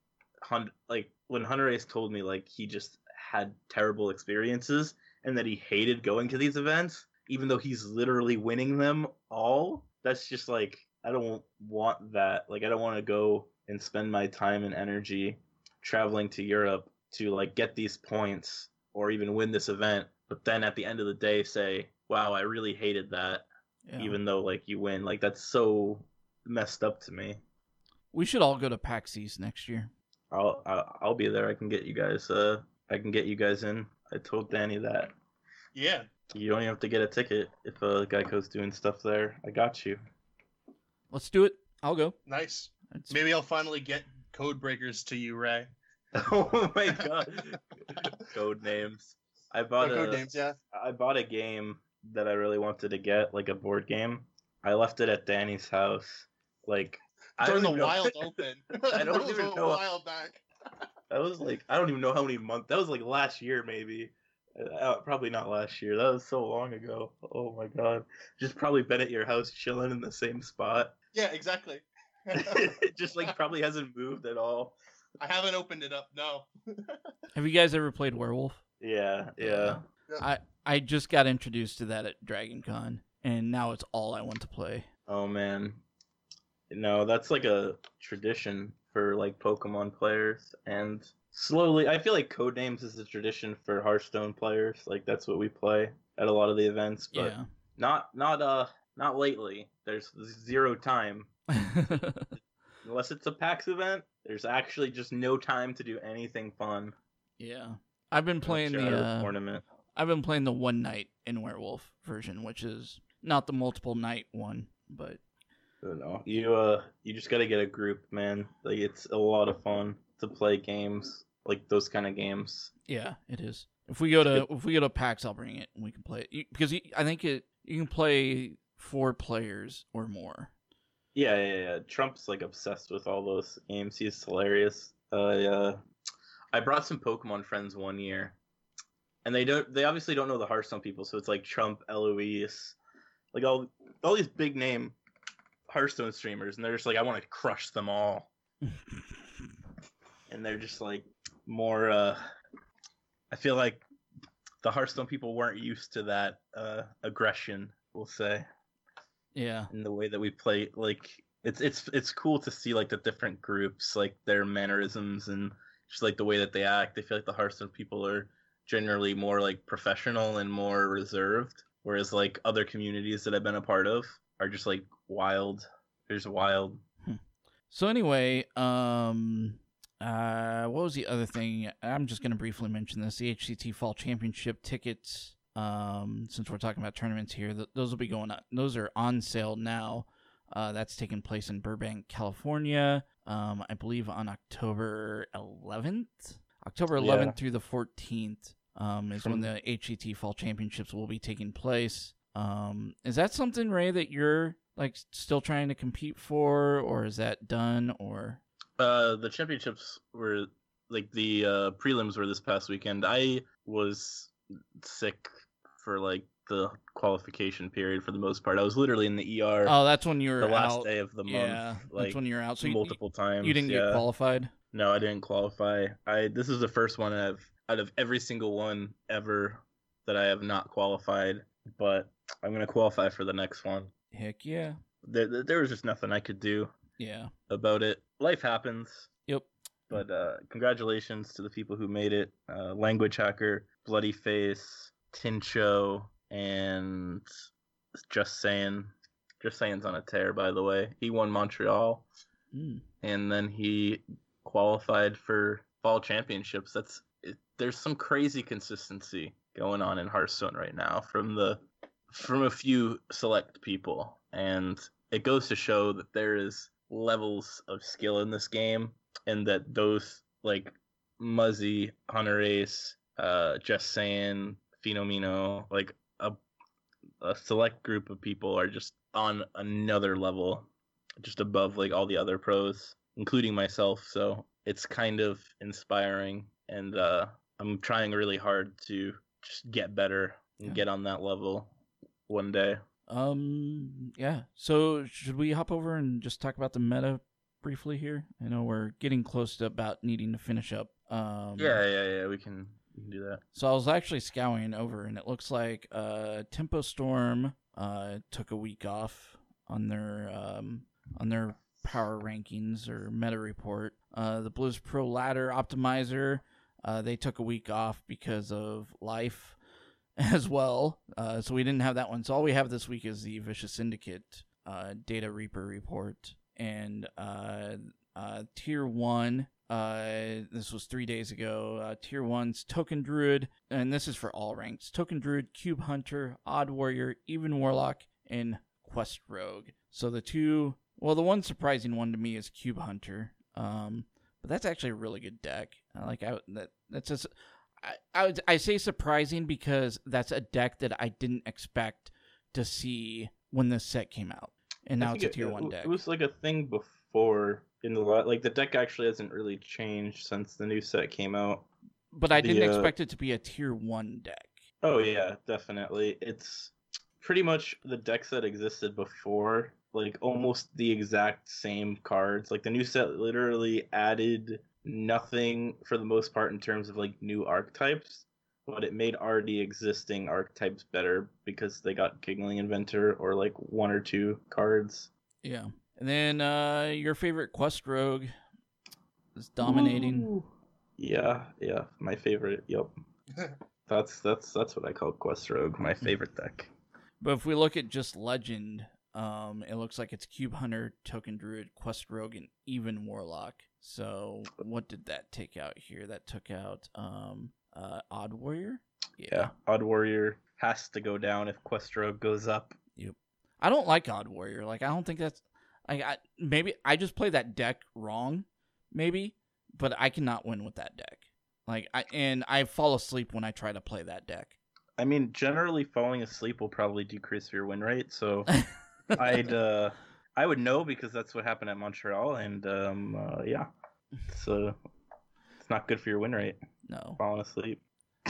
hun- like when Hunter Ace told me like he just had terrible experiences and that he hated going to these events, even though he's literally winning them all. That's just like, I don't want that. Like, I don't want to go and spend my time and energy traveling to Europe to like get these points or even win this event, but then at the end of the day say, wow, I really hated that, Yeah. even though like you win. Like, that's so messed up to me. We should all go to PAX East next year. I'll I'll, I'll be there. I can get you guys. Uh, I can get you guys in. I told Danny that. Yeah. You don't even have to get a ticket if uh, Geico's doing stuff there. I got you. Let's do it. I'll go. Nice. It's, Maybe I'll finally get code breakers to you, Ray. Oh my god. Code names. I bought Oh, a code names, yeah. I bought a game that I really wanted to get, like a board game. I left it at Danny's house. Like I During don't the even know- wild open. I don't That was even a know- while back. That was like I don't even know how many months. That was like last year maybe. Uh, probably not last year. That was so long ago. Oh my god. Just probably been at your house chilling in the same spot. Yeah, exactly. It just like probably hasn't moved at all. I haven't opened it up, no. Have you guys ever played Werewolf? Yeah, yeah. I I just got introduced to that at Dragon Con, and now it's all I want to play. Oh man. No, that's like a tradition for like Pokemon players, and slowly I feel like Codenames is a tradition for Hearthstone players. Like that's what we play at a lot of the events, but Yeah. not not uh not lately. There's zero time. Unless it's a PAX event, there's actually just no time to do anything fun. Yeah. I've been playing Outside the of uh, tournament. I've been playing the one night in Werewolf version, which is not the multiple night one, but I don't know. You uh you just gotta get a group, man. Like it's a lot of fun to play games like those kind of games. yeah, it is. If we go to if we go to PAX, I'll bring it and we can play it You- because you, I think it you can play four players or more. Yeah, yeah, yeah. Trump's like obsessed with all those games. He's hilarious. Uh, yeah. I brought some Pokemon friends one year, and they don't. They obviously don't know the Hearthstone people, so it's like Trump, Eloise, like all all these big name Hearthstone streamers, and they're just like, I want to crush them all. And they're just like more. Uh, I feel like the Hearthstone people weren't used to that uh, aggression. We'll say. Yeah. In the way that we play, like it's it's it's cool to see like the different groups, like their mannerisms and just like the way that they act. I feel like the Hearthstone people are generally more like professional and more reserved, whereas like other communities that I've been a part of are just like wild. They're just wild. So anyway, um, uh, what was the other thing? I'm just gonna briefly mention this: the H C T Fall Championship tickets. Um, since we're talking about tournaments here, th- those will be going on. Those are on sale now. Uh, that's taking place in Burbank, California. Um, I believe on October eleventh, October eleventh Yeah. through the fourteenth. Um, is From- when the H C T Fall Championships will be taking place. Um, is that something, Ray, that you're like still trying to compete for, or is that done, or? Uh, the championships were like the uh, prelims were this past weekend. I was sick for like the qualification period for the most part. I was literally in the E R Oh, that's when you were the last out. day of the month. Yeah, like that's when you're out. So you, multiple times. you didn't yeah. get qualified. No, I didn't qualify. I this is the first one I've out of every single one ever that I have not qualified, but I'm gonna qualify for the next one. Heck yeah. There, there- there was just nothing I could do Yeah. about it. Life happens. Yep. But uh, congratulations to the people who made it. Uh, Language Hacker, Bloody Face, Tincho, and Just Saying. Just Saying's on a tear, by the way. He won Montreal, Mm. and then he qualified for Fall Championships. That's it, there's some crazy consistency going on in Hearthstone right now from the from a few select people, and it goes to show that there is levels of skill in this game, and that those like Muzzy, Hunter Ace, uh, Just Saying, Phenomeno, like a a select group of people are just on another level, just above like all the other pros, including myself. So it's kind of inspiring, and uh, I'm trying really hard to just get better and Yeah. get on that level one day. Um. Yeah. So should we hop over and just talk about the meta briefly here? I know we're getting close to about needing to finish up. Um. Yeah, yeah, yeah. We can we can do that. So I was actually scouring over, and it looks like uh, Tempo Storm uh, took a week off on their um, on their power rankings or meta report. Uh, the Blizz Pro Ladder Optimizer, uh, they took a week off because of life as well. Uh, so we didn't have that one. So all we have this week is the Vicious Syndicate uh, Data Reaper report. And uh, uh, Tier one, uh, this was three days ago. Uh, tier one's Token Druid, and this is for all ranks. Token Druid, Cube Hunter, Odd Warrior, Even Warlock, and Quest Rogue. So the two, well, the one surprising one to me is Cube Hunter. Um, but that's actually a really good deck. I like I that that's just I I, would, I say surprising because that's a deck that I didn't expect to see when this set came out, and now it's a tier it, one it, deck. It was like a thing before in the lot. Like the deck actually hasn't really changed since the new set came out. But I the, didn't uh, expect it to be a tier one deck. Oh yeah, definitely. It's pretty much the decks that existed before, like almost the exact same cards. Like the new set literally added nothing for the most part in terms of like new archetypes, but it made already existing archetypes better because they got Giggling Inventor or like one or two cards. Yeah. And then uh, your favorite Quest Rogue is dominating. Ooh. Yeah, yeah, my favorite. Yep. that's that's that's what I call Quest Rogue, my favorite deck. But if we look at just Legend, um, it looks like it's Cube Hunter, Token Druid, Quest Rogue, and even Warlock. So what did that take out here? That took out um, uh, Odd Warrior? Yeah. yeah, Odd Warrior has to go down if Quest Rogue goes up. Yep. I don't like Odd Warrior. Like, I don't think that's... I, I Maybe I just play that deck wrong, maybe, but I cannot win with that deck. Like, I and I fall asleep when I try to play that deck. I mean, generally falling asleep will probably decrease your win rate, so I'd uh, I would know because that's what happened at Montreal, and um, uh, yeah, it's uh, it's not good for your win rate. No, falling asleep.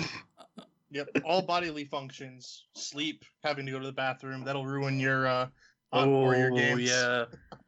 Yep, all bodily functions, sleep, having to go to the bathroom, that'll ruin your uh, Odd oh, Warrior games. yeah.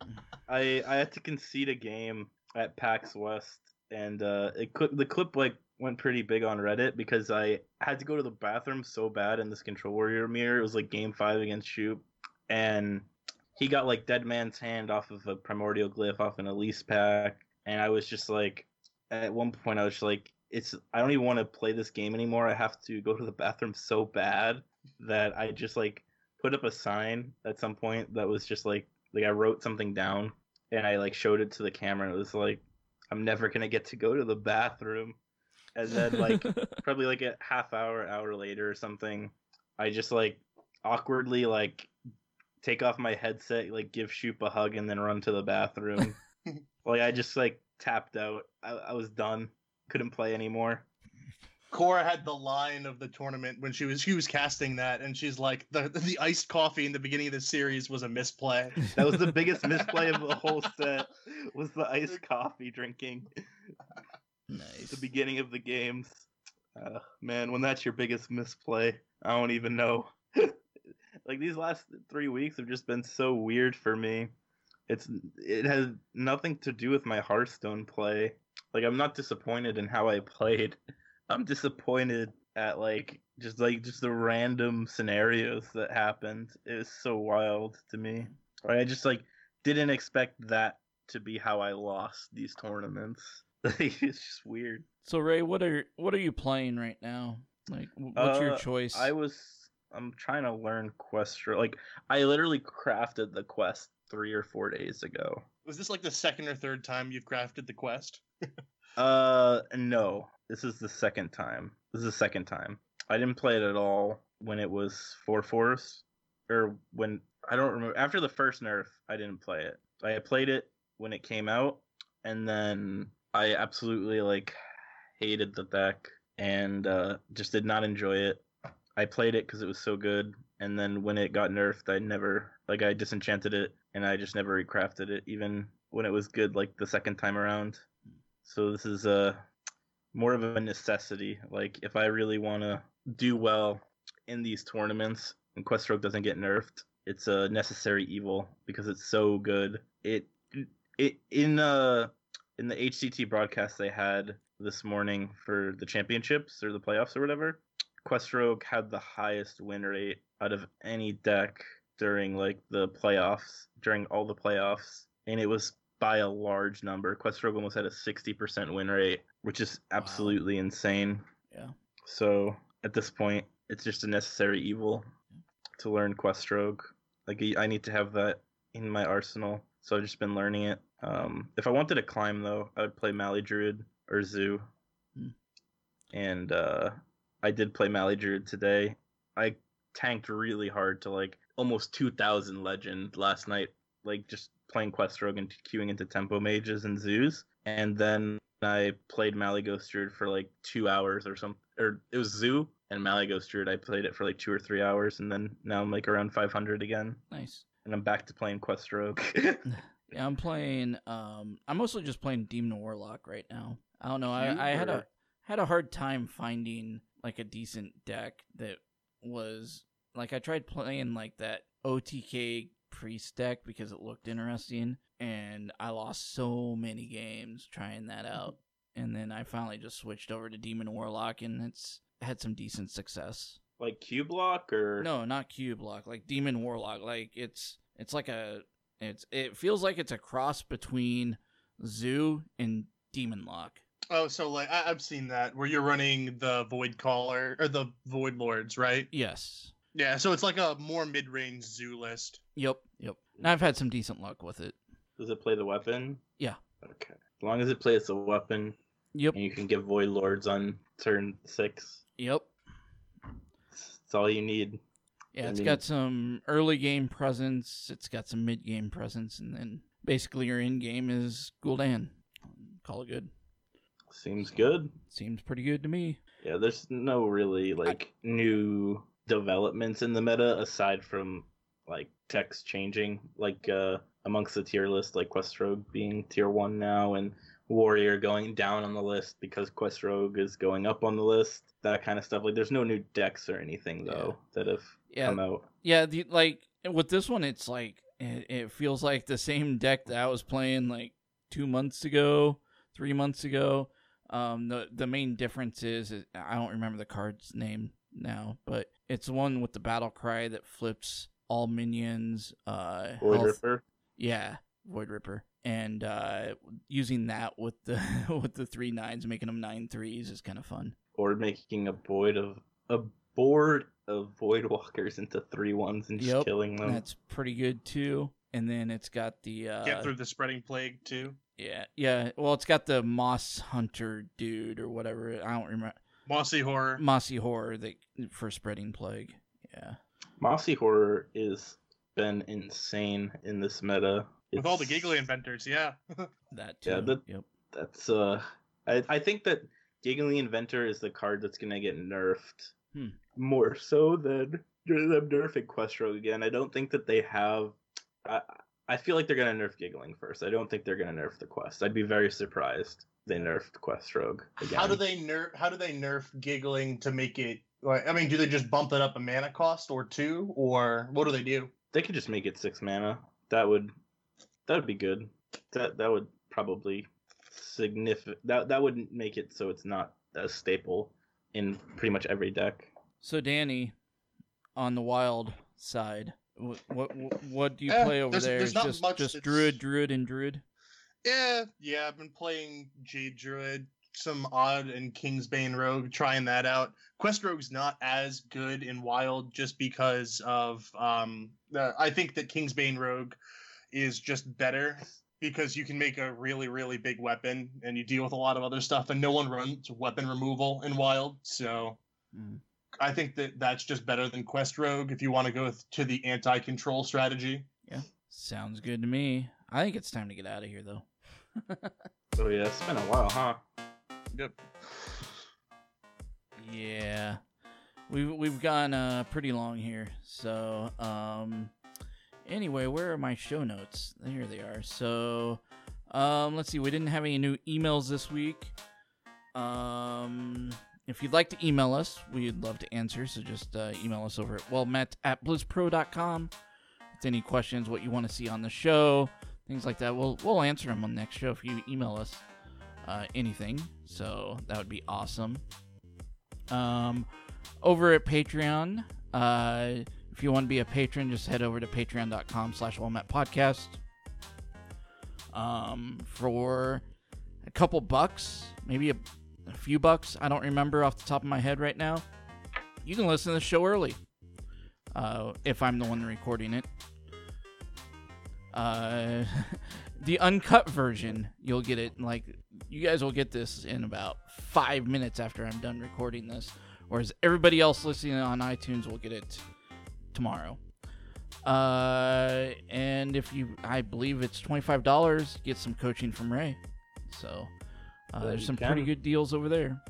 I I had to concede a game at PAX West, and uh, it cl- the clip like went pretty big on Reddit because I had to go to the bathroom so bad in this Control Warrior mirror. It was like game five against Shoop, and he got like Dead Man's Hand off of a Primordial Glyph off an Elise pack, and I was just like, at one point I was just like, it's I don't even want to play this game anymore. I have to go to the bathroom so bad that I just like put up a sign at some point that was just like like I wrote something down and I like showed it to the camera, and it was like, I'm never gonna get to go to the bathroom. And then like probably like a half hour, hour later or something, I just like awkwardly like take off my headset, like give Shoop a hug, and then run to the bathroom. Like I just like tapped out. I, I was done. Couldn't play anymore. Cora had the line of the tournament when she was she was casting that, and she's like, the the iced coffee in the beginning of the series was a misplay. That was the biggest misplay of the whole set. Was the iced coffee drinking. Nice. The beginning of the games. Uh, man, when that's your biggest misplay, I don't even know. Like these last three weeks have just been so weird for me. It's it has nothing to do with my Hearthstone play. Like I'm not disappointed in how I played. I'm disappointed at like just like just the random scenarios that happened. It was so wild to me. I just like didn't expect that to be how I lost these tournaments. It's just weird. So Ray, what are what are you playing right now? Like, what's uh, your choice? I was I'm trying to learn Quest. Like I literally crafted the quest three or four days ago. Was this like the second or third time you've crafted the quest? uh, no. This is the second time. This is the second time. I didn't play it at all when it was four fours, or when I don't remember. After the first nerf, I didn't play it. I played it when it came out, and then I absolutely like hated the deck and uh, just did not enjoy it. I played it because it was so good, and then when it got nerfed, I never like I disenchanted it, and I just never recrafted it, even when it was good like the second time around. So this is a uh, more of a necessity. Like if I really want to do well in these tournaments and Quest Rogue doesn't get nerfed, it's a necessary evil because it's so good. It it in uh in the H C T broadcast they had this morning for the championships or the playoffs or whatever, Quest Rogue had the highest win rate out of any deck during like the playoffs, during all the playoffs, and it was by a large number. Quest Rogue almost had a sixty percent win rate, which is absolutely wow. insane. Yeah. So at this point, it's just a necessary evil to learn Quest Rogue. Like I need to have that in my arsenal, so I've just been learning it. Um, if I wanted to climb though, I would play Mali Druid or Zoo. Hmm. And uh, I did play Mali Druid today. I tanked really hard to like almost two thousand legend last night, like just playing Quest Rogue and queuing into Tempo Mages and Zoos, and then I played Malygos Druid for like two hours or something. Or it was Zoo and Malygos Druid. I played it for like two or three hours, and then now I'm like around five hundred again. Nice. And I'm back to playing Quest Rogue. Yeah, I'm playing. Um, I'm mostly just playing Demon Warlock right now. I don't know. I, I had a had a hard time finding like a decent deck that was like I tried playing like that O T K Priest deck because it looked interesting, and I lost so many games trying that out. And then I finally just switched over to Demon Warlock, and it's had some decent success. Like Q-Block or No, not Q-Block. Like Demon Warlock. Like it's it's like a it's it feels like it's a cross between Zoo and Demon Lock. Oh, so like I- I've seen that where you're running the Void Caller or the Void Lords, right? Yes. Yeah, so it's like a more mid-range Zoo list. Yep. Yep. And I've had some decent luck with it. Does it play the weapon? Yeah. Okay. As long as it plays the weapon, Yep. and you can give Void Lords on turn six. Yep. That's all you need. Yeah, I it's mean- got some early game presence. It's got some mid game presence, and then basically your end game is Gul'dan. Call it good. Seems good. Seems pretty good to me. Yeah, there's no really like new developments in the meta aside from like text changing, like uh amongst the tier list, like Quest Rogue being tier one now and Warrior going down on the list because Quest Rogue is going up on the list. That kind of stuff. Like there's no new decks or anything though that have Yeah. come out. Yeah, the like with this one, it's like it, it feels like the same deck that I was playing like two months ago, three months ago. Um, the the main difference is, is I don't remember the card's name now, but it's the one with the battle cry that flips all minions. Uh, Void health- Ripper. Yeah, Void Ripper, and uh, using that with the with the three nines, making them nine threes is kind of fun. Or making a void of a board of Void Walkers into three ones and just Yep, killing them. That's pretty good too. And then it's got the uh, Get through the Spreading Plague too. Yeah, yeah. Well, it's got the Moss Hunter dude or whatever. I don't remember. Mossy Horror. Mossy Horror that for spreading plague. Yeah. Mossy Horror is been insane in this meta. With all the It's- giggly inventors, yeah. That too. Yeah, that- Yep. That's uh, I I think that Giggling Inventor is the card that's gonna get nerfed Hmm. more so than them nerfing Quest Rogue again. I don't think that they have. I I feel like they're gonna nerf Giggling first. I don't think they're gonna nerf the Quest. I'd be very surprised if they nerfed Quest Rogue again. How do they nerf? How do they nerf giggling to make it? Like, I mean, do they just bump it up a mana cost or two, or what do they do? They could just make it six mana. That would that would be good. That that would probably significant. That that would make it so it's not a staple in pretty much every deck. So Danny, on the wild side, what what what do you Eh, play over there's- there? there's not just much just that's- druid, druid, and druid. Yeah, yeah. I've been playing Jade Druid, some Odd and Kingsbane Rogue, trying that out. Quest Rogue's not as good in Wild just because of um. The, I think that Kingsbane Rogue is just better because you can make a really really big weapon and you deal with a lot of other stuff, and no one runs weapon removal in Wild, so. Mm. I think that that's just better than Quest Rogue if you want to go to the anti-control strategy. Sounds good to me. I think it's time to get out of here though. Oh yeah, it's been a while, huh? Yep. Yeah, we've we've gone uh, pretty long here. So, um, anyway, where are my show notes? Here they are. So, um, let's see. We didn't have any new emails this week. Um, if you'd like to email us, we'd love to answer. So just uh, email us over at wellmet at blizzpro dot com with any questions, what you want to see on the show, things like that. We'll we'll answer them on the next show if you email us uh, anything. So that would be awesome. Um, over at Patreon, uh, if you want to be a patron, just head over to patreon dot com slash wellmet podcast. Um, for a couple bucks, maybe a, a few bucks, I don't remember off the top of my head right now, you can listen to the show early. Uh, if I'm the one recording it. Uh, the uncut version, you'll get it, like, you guys will get this in about five minutes after I'm done recording this, whereas everybody else listening on iTunes will get it tomorrow. Uh, and if you, I believe it's twenty-five dollars, get some coaching from Ray. So uh, Well, there's you some can. pretty good deals over there.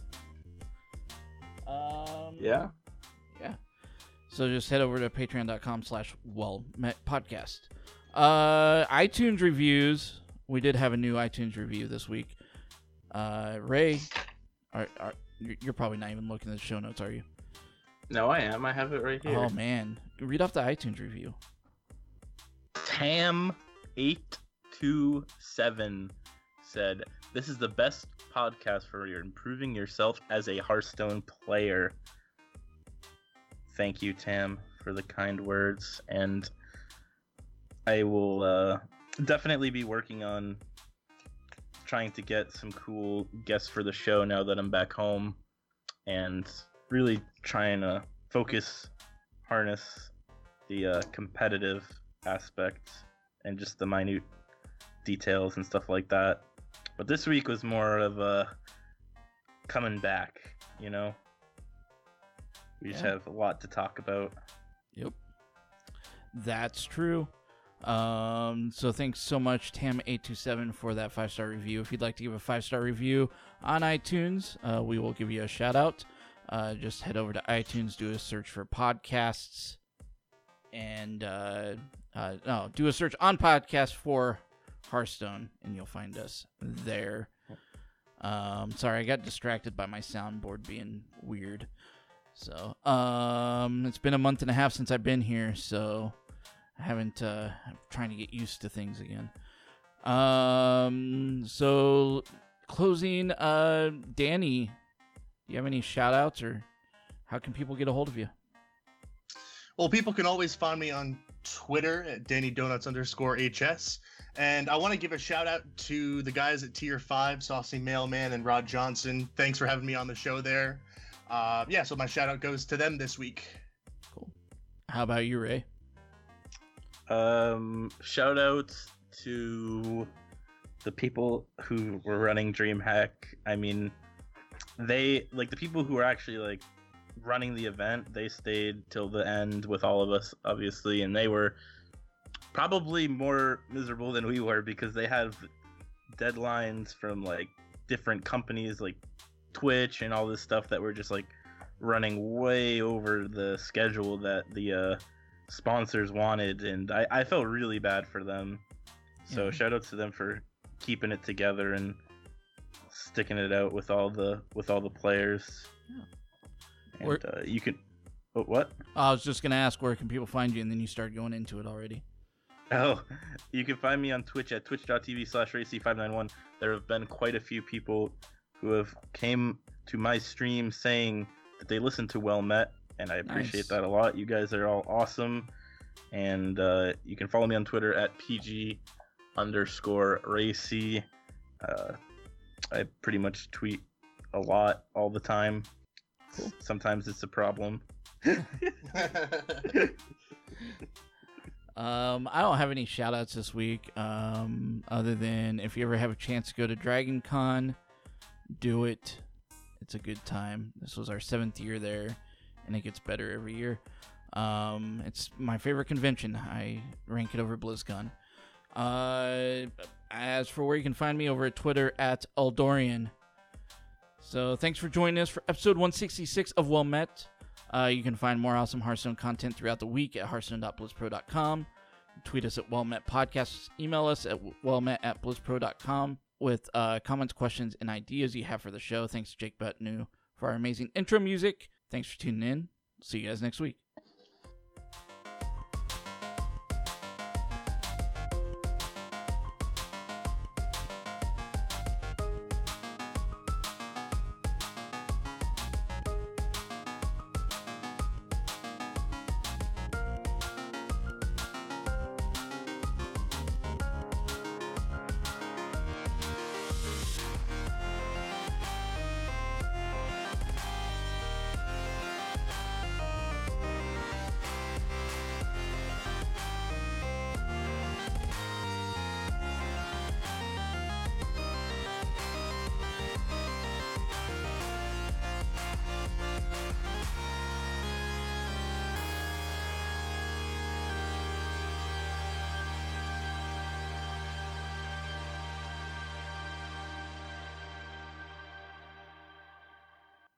Um, Yeah. Yeah. So just head over to patreon.com slash well met podcast. Uh, iTunes reviews. We did have a new iTunes review this week. Uh, Ray, are, are, you're you're probably not even looking at the show notes, are you? No, I am. I have it right here. Oh, man. Read off the iTunes review. Tam eight two seven said, "This is the best podcast for your improving yourself as a Hearthstone player." Thank you, Tam, for the kind words, and I will uh, definitely be working on trying to get some cool guests for the show now that I'm back home, and really trying to focus, harness the uh, competitive aspect and just the minute details and stuff like that. But this week was more of a coming back, you know? We just Yeah. have a lot to talk about. Yep. That's true. Um, so thanks so much, Tam eight two seven, for that five-star review. If you'd like to give a five-star review on iTunes, uh, we will give you a shout-out. Uh, just head over to iTunes, do a search for podcasts, and uh, uh, no, do a search on podcast for Hearthstone, and you'll find us there. Um, sorry, I got distracted by my soundboard being weird. So, um, it's been a month and a half since I've been here, so I haven't, uh, I'm trying to get used to things again. Um, so, closing, uh, Danny, do you have any shout outs, or how can people get a hold of you? Well, people can always find me on Twitter at Danny Donuts underscore H S. And I want to give a shout out to the guys at Tier five, Saucy Mailman and Rod Johnson. Thanks for having me on the show there. Uh, yeah, so my shout out goes to them this week. Cool. How about you, Ray? Um, shout outs to the people who were running DreamHack. I mean, they, like, the people who were actually, like, running the event, they stayed till the end with all of us, obviously, and they were probably more miserable than we were because they had deadlines from, like, different companies, like Twitch and all this stuff that were just, like, running way over the schedule that the uh, sponsors wanted, and I, I felt really bad for them. So Yeah. shout out to them for keeping it together and sticking it out with all the with all the players. Yeah. And Where- uh, you can, oh, what? I was just going to ask, where can people find you, and then you started going into it already. Oh, you can find me on Twitch at twitch.tv slash racy five nine one. There have been quite a few people who have came to my stream saying that they listen to Well Met, and I appreciate Nice. that a lot. You guys are all awesome. And uh, you can follow me on Twitter at pg underscore racy. Uh, I pretty much tweet a lot all the time. Cool. Sometimes it's a problem. Um, I don't have any shout outs this week, um, other than if you ever have a chance to go to Dragon Con, do it. It's a good time. This was our seventh year there, and it gets better every year. Um, it's my favorite convention. I rank it over BlizzCon. Uh, as for where you can find me, over at Twitter at Eldorian. So thanks for joining us for episode one sixty-six of Well Met. Uh, you can find more awesome Hearthstone content throughout the week at hearthstone dot blizzpro dot com. Tweet us at WellMetPodcasts. Email us at wellmet at blizzpro dot com with uh, comments, questions, and ideas you have for the show. Thanks to Jake Butnu for our amazing intro music. Thanks for tuning in. See you guys next week.